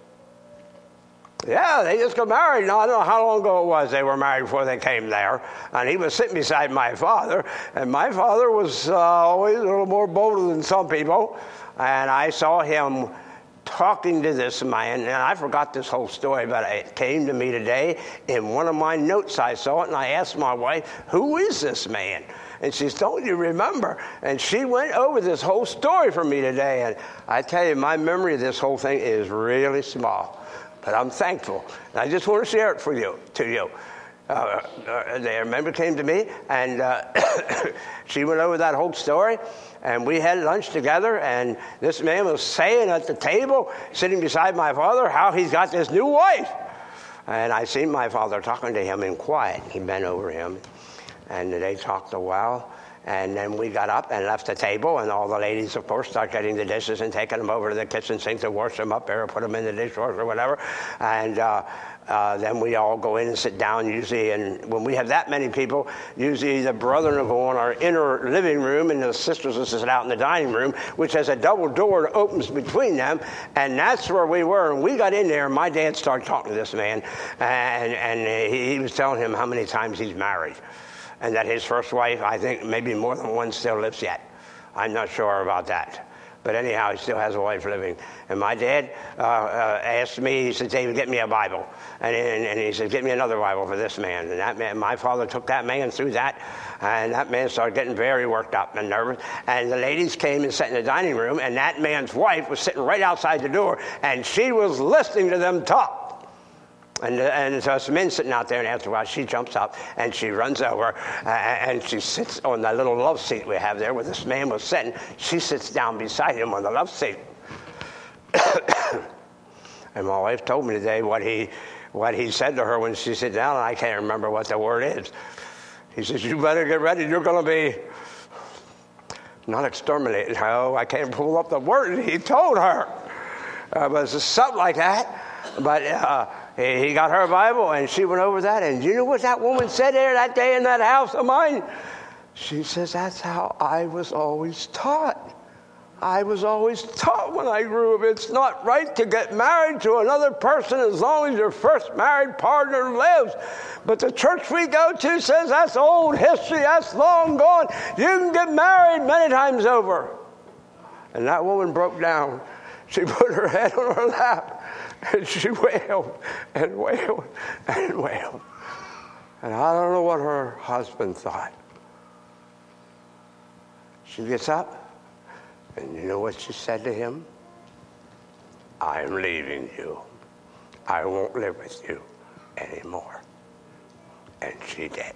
Speaker 1: Yeah, they just got married. Now, I don't know how long ago it was they were married before they came there. And he was sitting beside my father. And my father was uh, always a little more bolder than some people. And I saw him talking to this man. And I forgot this whole story, but it came to me today. In one of my notes, I saw it. And I asked my wife, who is this man? And she said, don't you remember? And she went over this whole story for me today. And I tell you, my memory of this whole thing is really small. But I'm thankful. And I just want to share it for you, to you. Uh, uh, the member came to me, and uh, she went over that whole story, and we had lunch together, and this man was saying at the table, sitting beside my father, how he's got this new wife. And I seen my father talking to him in quiet. He bent over him, and they talked a while. And then we got up and left the table, and all the ladies, of course, start getting the dishes and taking them over to the kitchen sink to wash them up there or put them in the dishwasher or whatever. And uh, uh, then we all go in and sit down usually. And when we have that many people, usually the brethren will go in our inner living room, and the sisters will sit out in the dining room, which has a double door that opens between them. And that's where we were. And we got in there, and my dad started talking to this man, and, and he, he was telling him how many times he's married. And that his first wife, I think maybe more than one, still lives yet. I'm not sure about that. But anyhow, he still has a wife living. And my dad uh, uh, asked me, he said, David, get me a Bible. And, and, and he said, get me another Bible for this man. And that man, my father took that man through that. And that man started getting very worked up and nervous. And the ladies came and sat in the dining room. And that man's wife was sitting right outside the door. And she was listening to them talk. And, and so some men sitting out there, and after a while she jumps up and she runs over uh, and she sits on the little love seat we have there where this man was sitting. She sits down beside him on the love seat. And my wife told me today what he what he said to her when she sat down, and I can't remember what the word is. He says, you better get ready, you're going to be not exterminated. Oh, I can't pull up the word he told her. uh, but it's something like that. But uh, he, he got her a Bible, and she went over that. And you know what that woman said there that day in that house of mine? She says, that's how I was always taught. I was always taught when I grew up, it's not right to get married to another person as long as your first married partner lives. But the church we go to says that's old history, that's long gone. You can get married many times over. And that woman broke down. She put her head on her lap, and she wailed and wailed and wailed. And I don't know what her husband thought. She gets up. And you know what she said to him? I'm leaving you. I won't live with you anymore. And she did.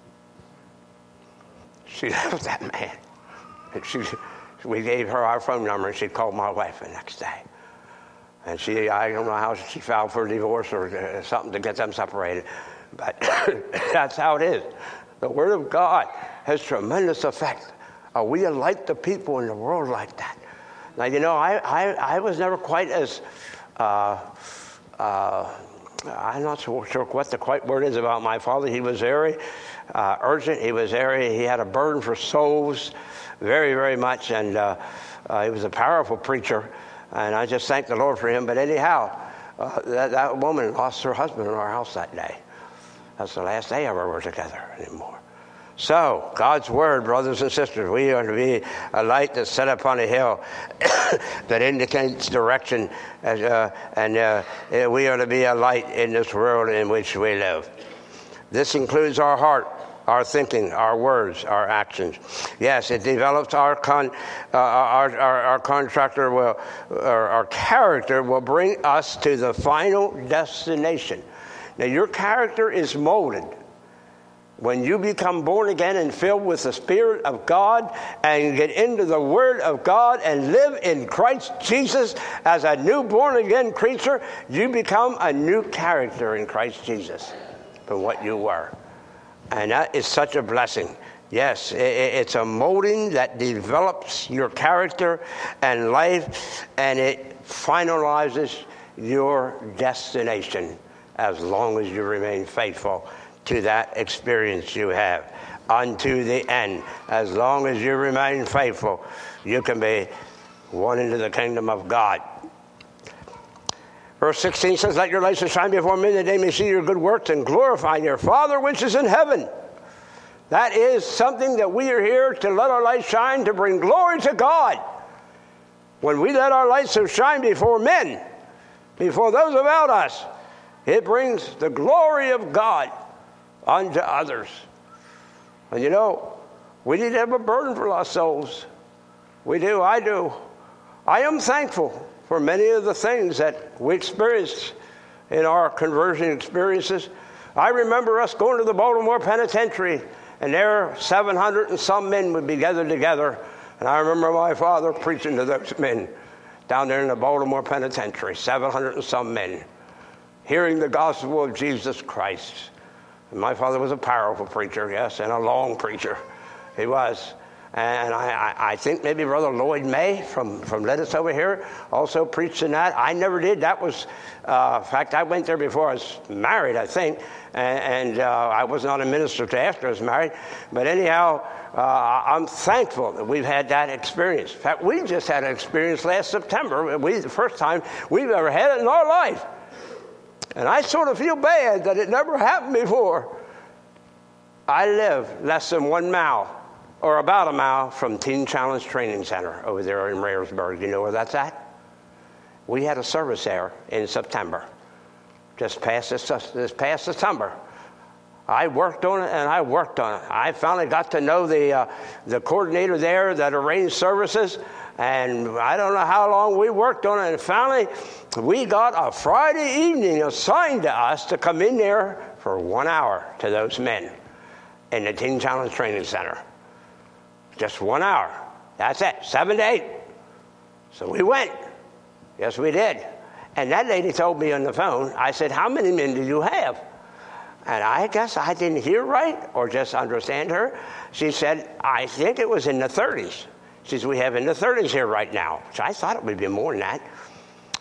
Speaker 1: She left that man. And she, we gave her our phone number, and she called my wife the next day. And she, I don't know how she filed for divorce or something to get them separated. But that's how it is. The Word of God has tremendous effect. Are we like the people in the world like that? Now, you know, I, I, I was never quite as, uh, uh, I'm not so sure what the quite word is about my father. He was very uh, urgent. He was very, he had a burden for souls very, very much. And uh, uh, he was a powerful preacher. And I just thank the Lord for him. But anyhow, uh, that, that woman lost her husband in our house that day. That's the last day ever we're together anymore. So, God's Word, brothers and sisters, we are to be a light that's set upon a hill that indicates direction, uh, and uh, we are to be a light in this world in which we live. This includes our heart, our thinking, our words, our actions. Yes, it develops our con, uh, our, our our contractor will, our, our character will bring us to the final destination. Now, your character is molded when you become born again and filled with the Spirit of God and get into the Word of God and live in Christ Jesus as a new born-again creature. You become a new character in Christ Jesus from what you were. And that is such a blessing. Yes, it's a molding that develops your character and life, and it finalizes your destination as long as you remain faithful to that experience you have unto the end. As long as you remain faithful, you can be won into the kingdom of God. Verse sixteen says, let your light so shine before men that they may see your good works and glorify your Father which is in heaven. That is something that we are here to let our light shine, to bring glory to God. When we let our light so shine before men, before those about us, it brings the glory of God unto others. And you know, we need to have a burden for lost souls. We do, I do. I am thankful for many of the things that we experienced in our conversion experiences. I remember us going to the Baltimore Penitentiary, and there seven hundred and some men would be gathered together. And I remember my father preaching to those men down there in the Baltimore Penitentiary, seven hundred and some men, hearing the gospel of Jesus Christ. And my father was a powerful preacher, yes, and a long preacher. He was. And I, I think maybe Brother Lloyd May from, from Lettuce over here also preached in that. I never did. That was, uh, in fact, I went there before I was married, I think. And, and uh, I was not a minister till after I was married. But anyhow, uh, I'm thankful that we've had that experience. In fact, we just had an experience last September. We, the first time we've ever had it in our life. And I sort of feel bad that it never happened before. I live less than one mile, or about a mile, from Teen Challenge Training Center over there in Rayersburg. You know where that's at? We had a service there in September, just past this, this past September. I worked on it, and I worked on it. I finally got to know the uh, the coordinator there that arranged services, and I don't know how long we worked on it, and finally we got a Friday evening assigned to us to come in there for one hour to those men in the Teen Challenge Training Center. Just one hour. That's it, seven to eight. So we went. Yes, we did. And that lady told me on the phone, I said, how many men do you have? And I guess I didn't hear right or just understand her. She said, I think it was in the thirties. She says, we have in the thirties here right now. Which I thought it would be more than that.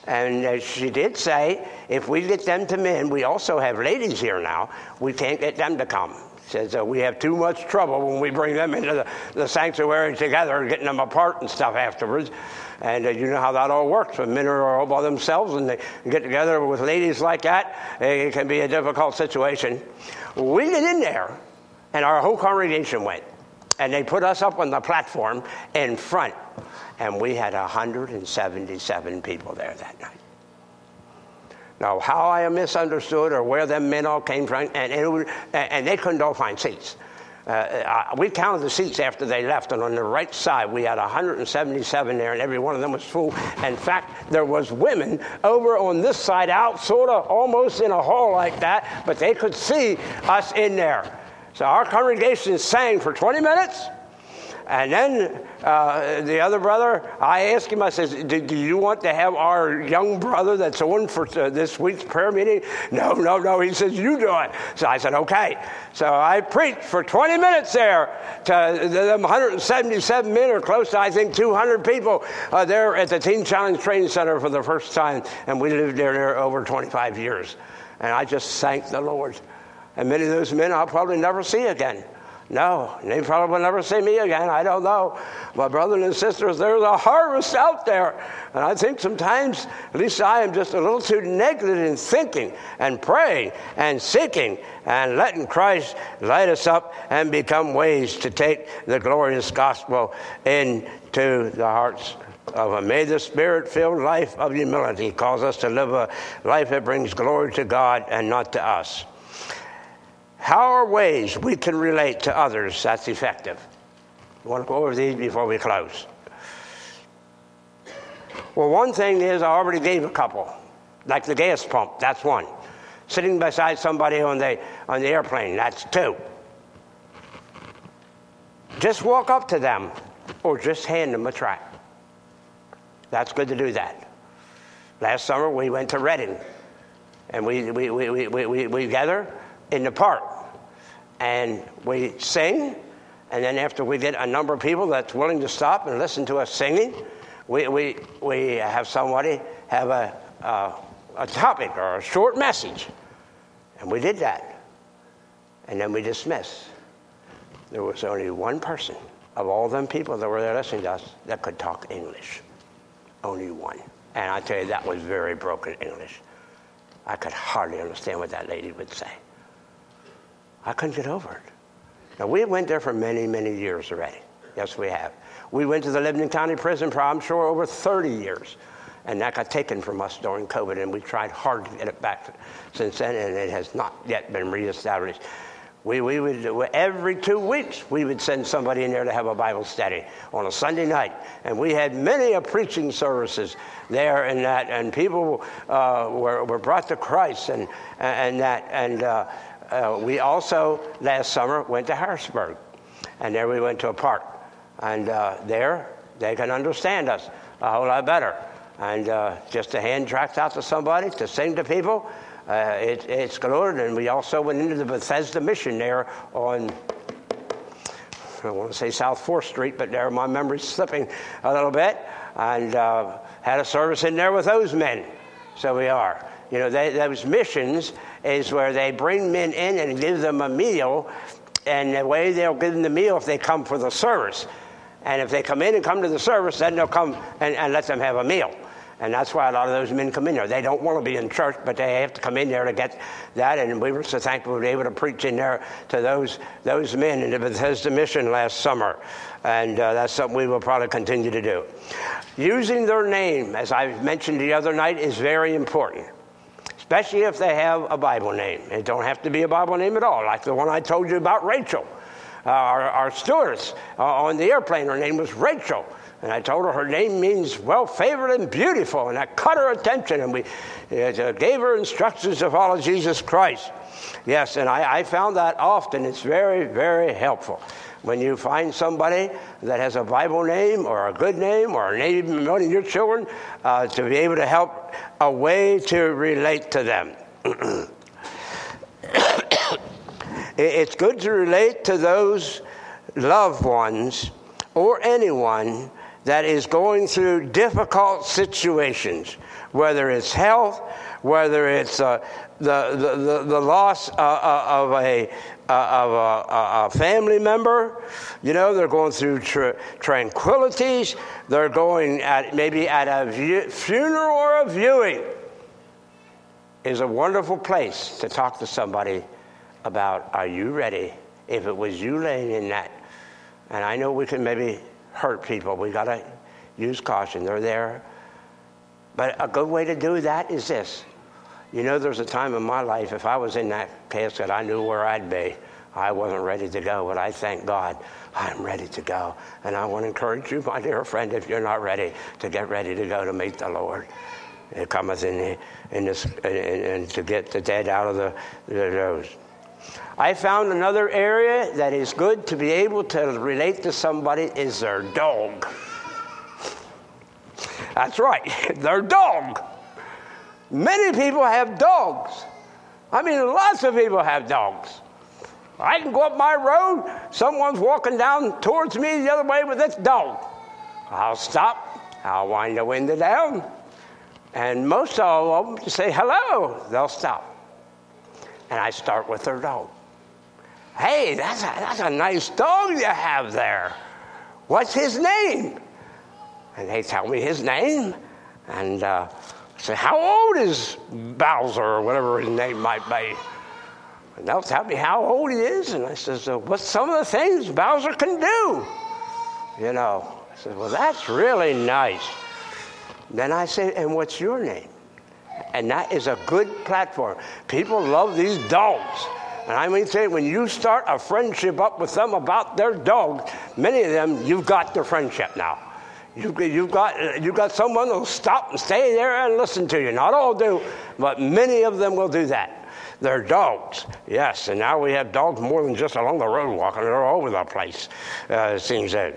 Speaker 1: And uh, she did say, if we get them to men, we also have ladies here now, we can't get them to come. Says uh, we have too much trouble when we bring them into the, the sanctuary together, getting them apart and stuff afterwards. And uh, you know how that all works. When men are all by themselves and they get together with ladies like that, it can be a difficult situation. We get in there, and our whole congregation went. And they put us up on the platform in front. And we had one hundred seventy-seven people there that night. Now, how I misunderstood or where them men all came from, and, it, and they couldn't all find seats. Uh, we counted the seats after they left, and on the right side, we had one hundred seventy-seven there, and every one of them was full. In fact, there was women over on this side out, sort of almost in a hall like that, but they could see us in there. So our congregation sang for twenty minutes, and then uh, the other brother, I asked him, I said, do, do you want to have our young brother that's on for uh, this week's prayer meeting? No, no, no. He says, you do it. So I said, okay. So I preached for twenty minutes there to them one hundred seventy-seven men, or close to, I think, two hundred people uh, there at the Teen Challenge Training Center for the first time. And we lived there, there over twenty-five years. And I just thanked the Lord. And many of those men I'll probably never see again. No, they probably will never see me again. I don't know. My brothers and sisters, there's a harvest out there. And I think sometimes, at least I am just a little too negligent in thinking and praying and seeking and letting Christ light us up and become ways to take the glorious gospel into the hearts of a may the Spirit-filled life of humility cause us to live a life that brings glory to God and not to us. How are ways we can relate to others that's effective? I want to go over these before we close. Well, one thing is I already gave a couple, like the gas pump. That's one. Sitting beside somebody on the on the airplane. That's two. Just walk up to them, or just hand them a tract. That's good to do that. Last summer we went to Reading, and we we we we we, we, we gather in the park, and we sing, and then after we get a number of people that's willing to stop and listen to us singing, we we, we have somebody have a, a a topic or a short message, and we did that, and then we dismiss. There was only one person of all them people that were there listening to us that could talk English. Only one. And I tell you, that was very broken English. I could hardly understand what that lady would say. I couldn't get over it. Now, we went there for many, many years already. Yes, we have. We went to the Lebanon County Prison for, I'm sure, over thirty years. And that got taken from us during COVID, and we tried hard to get it back since then, and it has not yet been reestablished. We, we would, every two weeks, we would send somebody in there to have a Bible study on a Sunday night. And we had many a preaching services there and that, and people uh, were, were brought to Christ and, and that. And uh, uh, we also, last summer, went to Harrisburg. And there we went to a park. And uh, there, they can understand us a whole lot better. And uh, just to hand tracts out to somebody, to sing to people, Uh, it, it's good. And we also went into the Bethesda Mission there on, I want to say South fourth Street, but there my memory's slipping a little bit, and uh, had a service in there with those men. So we are. You know, they, those missions is where they bring men in and give them a meal, and the way they'll give them the meal if they come for the service. And if they come in and come to the service, then they'll come and, and let them have a meal. And that's why a lot of those men come in there. They don't want to be in church, but they have to come in there to get that. And we were so thankful to be able to preach in there to those those men in the Bethesda Mission last summer. And uh, that's something we will probably continue to do. Using their name, as I mentioned the other night, is very important, especially if they have a Bible name. It don't have to be a Bible name at all, like the one I told you about, Rachel. Uh, our, our stewardess uh, on the airplane, her name was Rachel. And I told her her name means well-favored and beautiful, and that caught her attention, and we uh, gave her instructions to follow Jesus Christ. Yes, and I, I found that often. It's very, very helpful. When you find somebody that has a Bible name or a good name or a name of one of your children, uh, to be able to help a way to relate to them. It's good to relate to those loved ones or anyone that is going through difficult situations, whether it's health, whether it's uh, the, the, the, the loss uh, uh, of, a, uh, of a, a family member. You know, they're going through tra- tranquilities. They're going at maybe at a view, funeral or a viewing. Is a wonderful place to talk to somebody about, are you ready? If it was you laying in that. And I know we can maybe hurt people. We got to use caution. They're there. But a good way to do that is this. You know, there's a time in my life, if I was in that casket, I knew where I'd be. I wasn't ready to go, but I thank God I'm ready to go. And I want to encourage you, my dear friend, if you're not ready, to get ready to go to meet the Lord. It cometh in, the, in this, and, and to get the dead out of the, the those. I found another area that is good to be able to relate to somebody is their dog. That's right, their dog. Many people have dogs. I mean, lots of people have dogs. I can go up my road, someone's walking down towards me the other way with this dog. I'll stop, I'll wind the window down, and most of them say hello, they'll stop. And I start with their dog. Hey, that's a, that's a nice dog you have there. What's his name? And they tell me his name. And uh, I say, how old is Bowser, or whatever his name might be? And they'll tell me how old he is. And I says, so what's some of the things Bowser can do? You know. I said, well, that's really nice. Then I say, and what's your name? And that is a good platform. People love these dogs. And I mean, say, when you start a friendship up with them about their dog, many of them, you've got their friendship now. You've, you've got you've got someone who'll stop and stay there and listen to you. Not all do, but many of them will do that. They're dogs, yes. And now we have dogs more than just along the road walking. They're all over the place, uh, it seems that.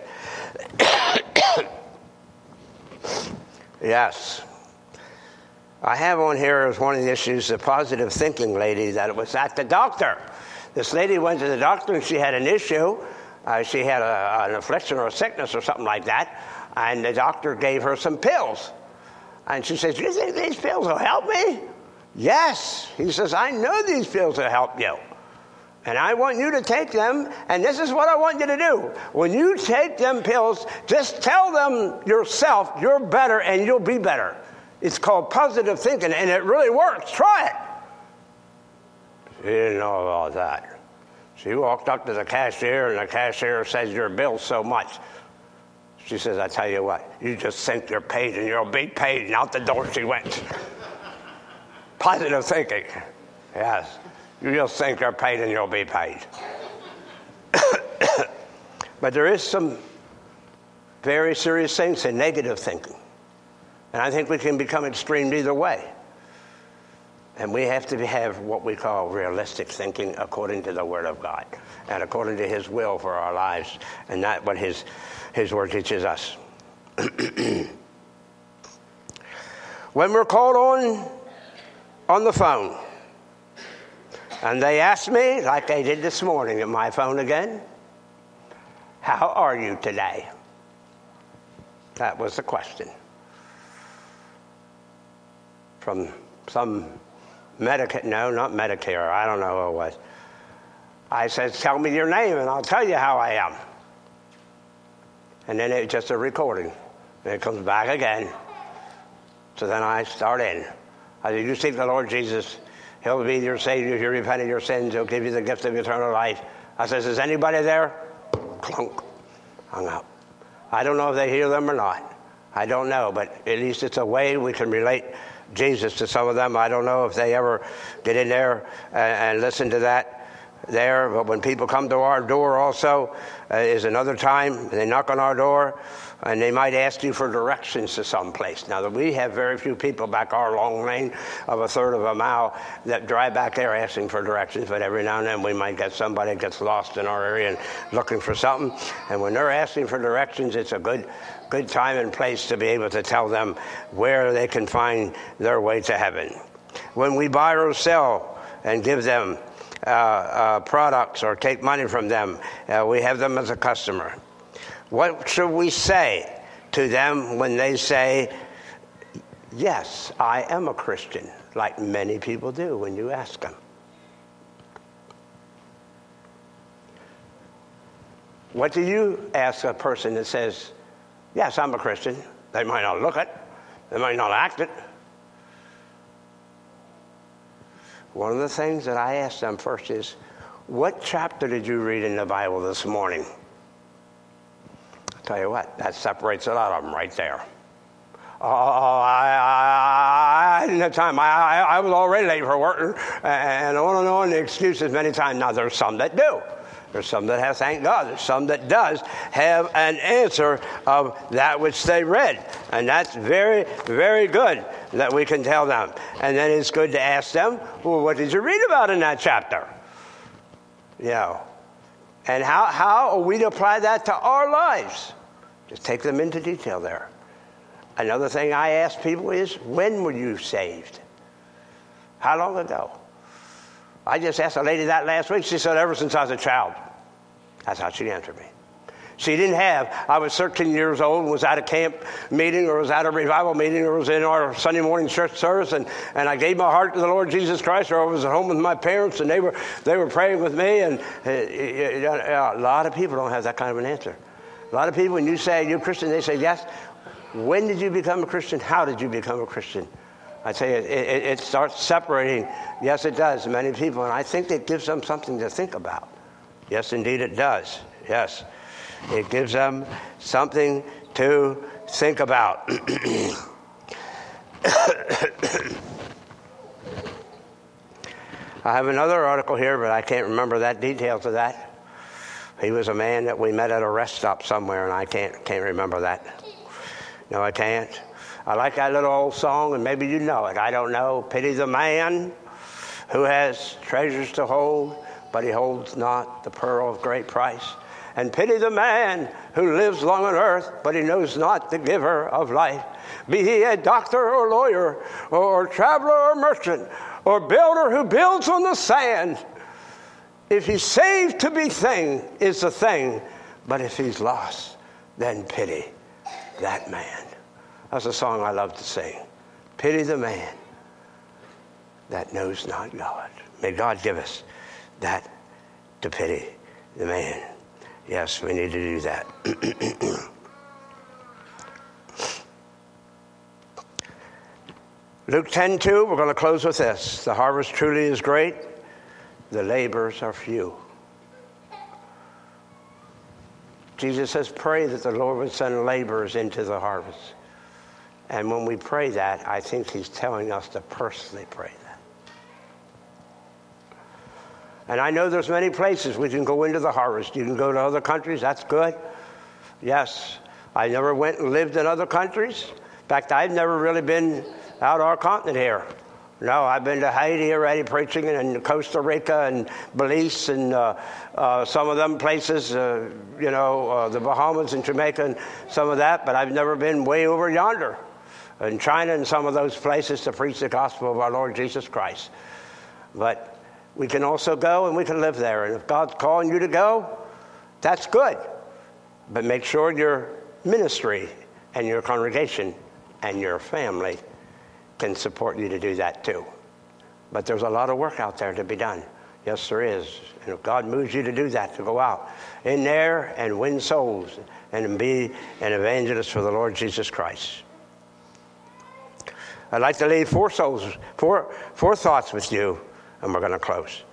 Speaker 1: Yes. I have on here as one of the issues the positive thinking lady that was at the doctor. This lady went to the doctor and she had an issue. Uh, she had a, an affliction or a sickness or something like that. And the doctor gave her some pills. And she says, do you think these pills will help me? Yes. He says, I know these pills will help you. And I want you to take them, and this is what I want you to do. When you take them pills, just tell them yourself you're better and you'll be better. It's called positive thinking, and it really works. Try it. She didn't know about that. She walked up to the cashier, and the cashier says, your bill's so much. She says, I tell you what, you just think you're paid, and you'll be paid, and out the door she went. Positive thinking. Yes. You just think you're paid, and you'll be paid. But there is some very serious things in negative thinking. And I think we can become extreme either way. And we have to have what we call realistic thinking according to the Word of God and according to His will for our lives, and not what His, his Word teaches us. When we're called on on the phone, and they ask me, like they did this morning at my phone again, how are you today? That was the question. From some Medicare, no, not Medicare, I don't know who it was. I said, tell me your name and I'll tell you how I am. And then it's just a recording. And it comes back again. So then I start in. I said, you seek the Lord Jesus. He'll be your Savior. If you repent of your sins, He'll give you the gift of eternal life. I says, is anybody there? Clunk. Hung up. I don't know if they hear them or not. I don't know, but at least it's a way we can relate Jesus to some of them. I don't know if they ever get in there and, and listen to that there. But when people come to our door also uh, is another time. They knock on our door and they might ask you for directions to some place. Now, we have very few people back our long lane of a third of a mile that drive back there asking for directions. But every now and then we might get somebody that gets lost in our area and looking for something. And when they're asking for directions, it's a good good time and place to be able to tell them where they can find their way to heaven. When we buy or sell and give them uh, uh, products or take money from them, uh, we have them as a customer. What should we say to them when they say, yes, I am a Christian, like many people do when you ask them. What do you ask a person that says, yes, I'm a Christian? They might not look it. They might not act it. One of the things that I ask them first is, what chapter did you read in the Bible this morning? I'll tell you what, that separates a lot of them right there. Oh, I, I, I didn't have time. I, I, I was already late for work, and on and on, the excuses many times. Now, there's some that do. There's some that have, thank God, there's some that does have an answer of that which they read. And that's very, very good that we can tell them. And then it's good to ask them, well, what did you read about in that chapter? You know, and how, how are we to apply that to our lives? Just take them into detail there. Another thing I ask people is, when were you saved? How long ago? I just asked a lady that last week. She said, ever since I was a child. That's how she answered me. She didn't have, I was thirteen years old and was at a camp meeting or was at a revival meeting or was in our Sunday morning church service, and, and I gave my heart to the Lord Jesus Christ, or I was at home with my parents and they were they were praying with me. And uh, a lot of people don't have that kind of an answer. A lot of people, when you say you're Christian, they say, yes. When did you become a Christian? How did you become a Christian? I tell you, it, it, it starts separating. Yes, it does, many people. And I think it gives them something to think about. Yes, indeed it does. Yes. It gives them something to think about. I have another article here, but I can't remember that details of that. He was a man that we met at a rest stop somewhere, and I can't can't remember that. No, I can't. I like that little old song, and maybe you know it. I don't know. Pity the man who has treasures to hold, but he holds not the pearl of great price. And pity the man who lives long on earth, but he knows not the giver of life. Be he a doctor or lawyer, or traveler or merchant, or builder who builds on the sand. If he's saved, to be thing is the thing, but if he's lost, then pity that man. That's a song I love to sing. Pity the man that knows not God. May God give us that, to pity the man. Yes, we need to do that. Luke ten two, we're going to close with this. The harvest truly is great. The laborers are few. Jesus says, pray that the Lord would send laborers into the harvest. And when we pray that, I think he's telling us to personally pray that. And I know there's many places we can go into the harvest. You can go to other countries. That's good. Yes. I never went and lived in other countries. In fact, I've never really been out our continent here. No, I've been to Haiti already preaching, and Costa Rica and Belize and uh, uh, some of them places, uh, you know, uh, the Bahamas and Jamaica and some of that. But I've never been way over yonder in China and some of those places to preach the gospel of our Lord Jesus Christ. But we can also go and we can live there. And if God's calling you to go, that's good. But make sure your ministry and your congregation and your family can support you to do that too. But there's a lot of work out there to be done. Yes, there is. And if God moves you to do that, to go out in there and win souls and be an evangelist for the Lord Jesus Christ. I'd like to leave four souls, four, four thoughts with you, and we're going to close.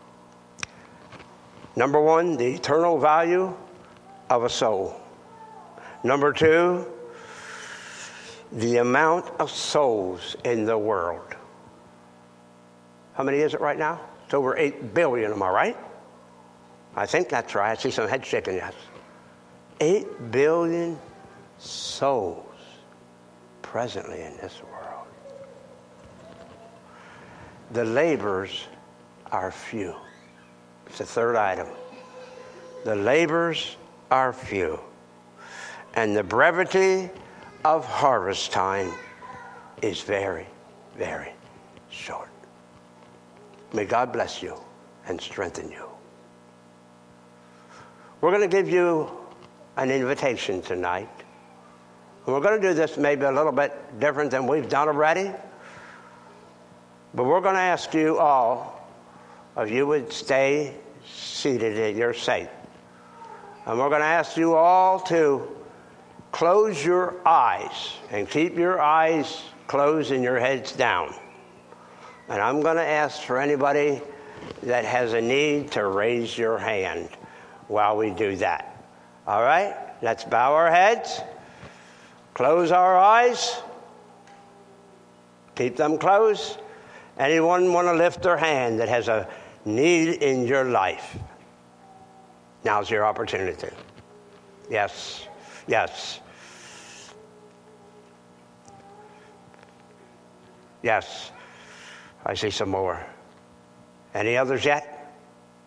Speaker 1: Number one, the eternal value of a soul. Number two, the amount of souls in the world. How many is it right now? It's over eight billion, am I right? I think that's right. I see some head shaking, yes. Eight billion souls presently in this world. The laborers are few. It's the third item. The laborers are few. And the brevity of harvest time is very, very short. May God bless you and strengthen you. We're going to give you an invitation tonight And we're going to do this maybe a little bit different than we've done already. But we're going to ask you all if you would stay seated at your seat. And we're going to ask you all to close your eyes and keep your eyes closed and your heads down. And I'm going to ask for anybody that has a need to raise your hand while we do that. All right? Let's bow our heads, close our eyes, keep them closed. Anyone want to lift their hand that has a need in your life? Now's your opportunity. Yes, yes. Yes, I see some more. Any others yet?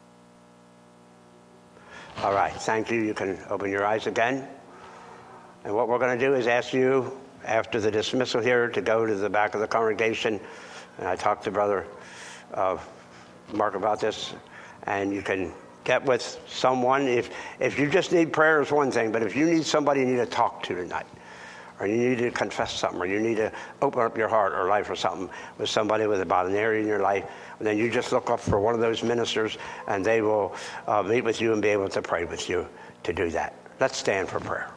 Speaker 1: All right, thank you. You can open your eyes again. And what we're going to do is ask you, after the dismissal here, to go to the back of the congregation. And I talked to Brother uh, Mark about this. And you can get with someone. If, if you just need prayer is one thing, but if you need somebody you need to talk to tonight, or you need to confess something, or you need to open up your heart or life or something with somebody with about an area in your life, then you just look up for one of those ministers, and they will uh, meet with you and be able to pray with you to do that. Let's stand for prayer.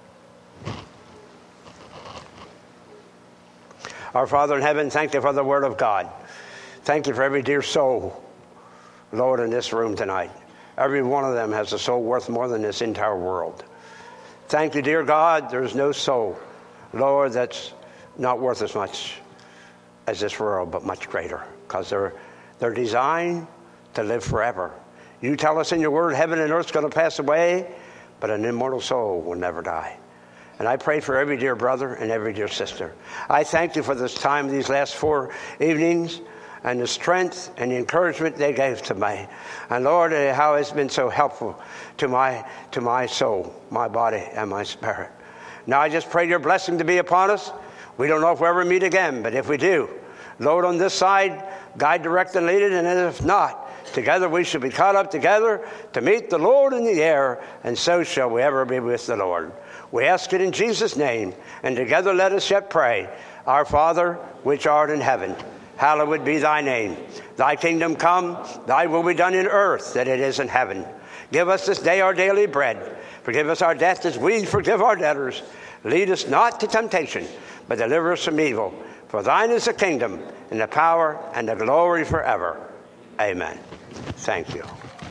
Speaker 1: Our Father in heaven, thank you for the word of God. Thank you for every dear soul, Lord, in this room tonight. Every one of them has a soul worth more than this entire world. Thank you, dear God, there's no soul, Lord, that's not worth as much as this world, but much greater, because they're, they're designed to live forever. You tell us in your word, heaven and earth's going to pass away, but an immortal soul will never die. And I pray for every dear brother and every dear sister. I thank you for this time, these last four evenings, and the strength and the encouragement they gave to me. And Lord, how it's been so helpful to my to my soul, my body, and my spirit. Now I just pray your blessing to be upon us. We don't know if we'll ever meet again, but if we do, Lord, on this side, guide, direct, and lead it. And if not, together we shall be caught up together to meet the Lord in the air, and so shall we ever be with the Lord. We ask it in Jesus' name, and together let us yet pray. Our Father, which art in heaven, hallowed be thy name. Thy kingdom come, thy will be done in earth, that it is in heaven. Give us this day our daily bread. Forgive us our debts as we forgive our debtors. Lead us not to temptation, but deliver us from evil. For thine is the kingdom, and the power, and the glory forever. Amen. Thank you.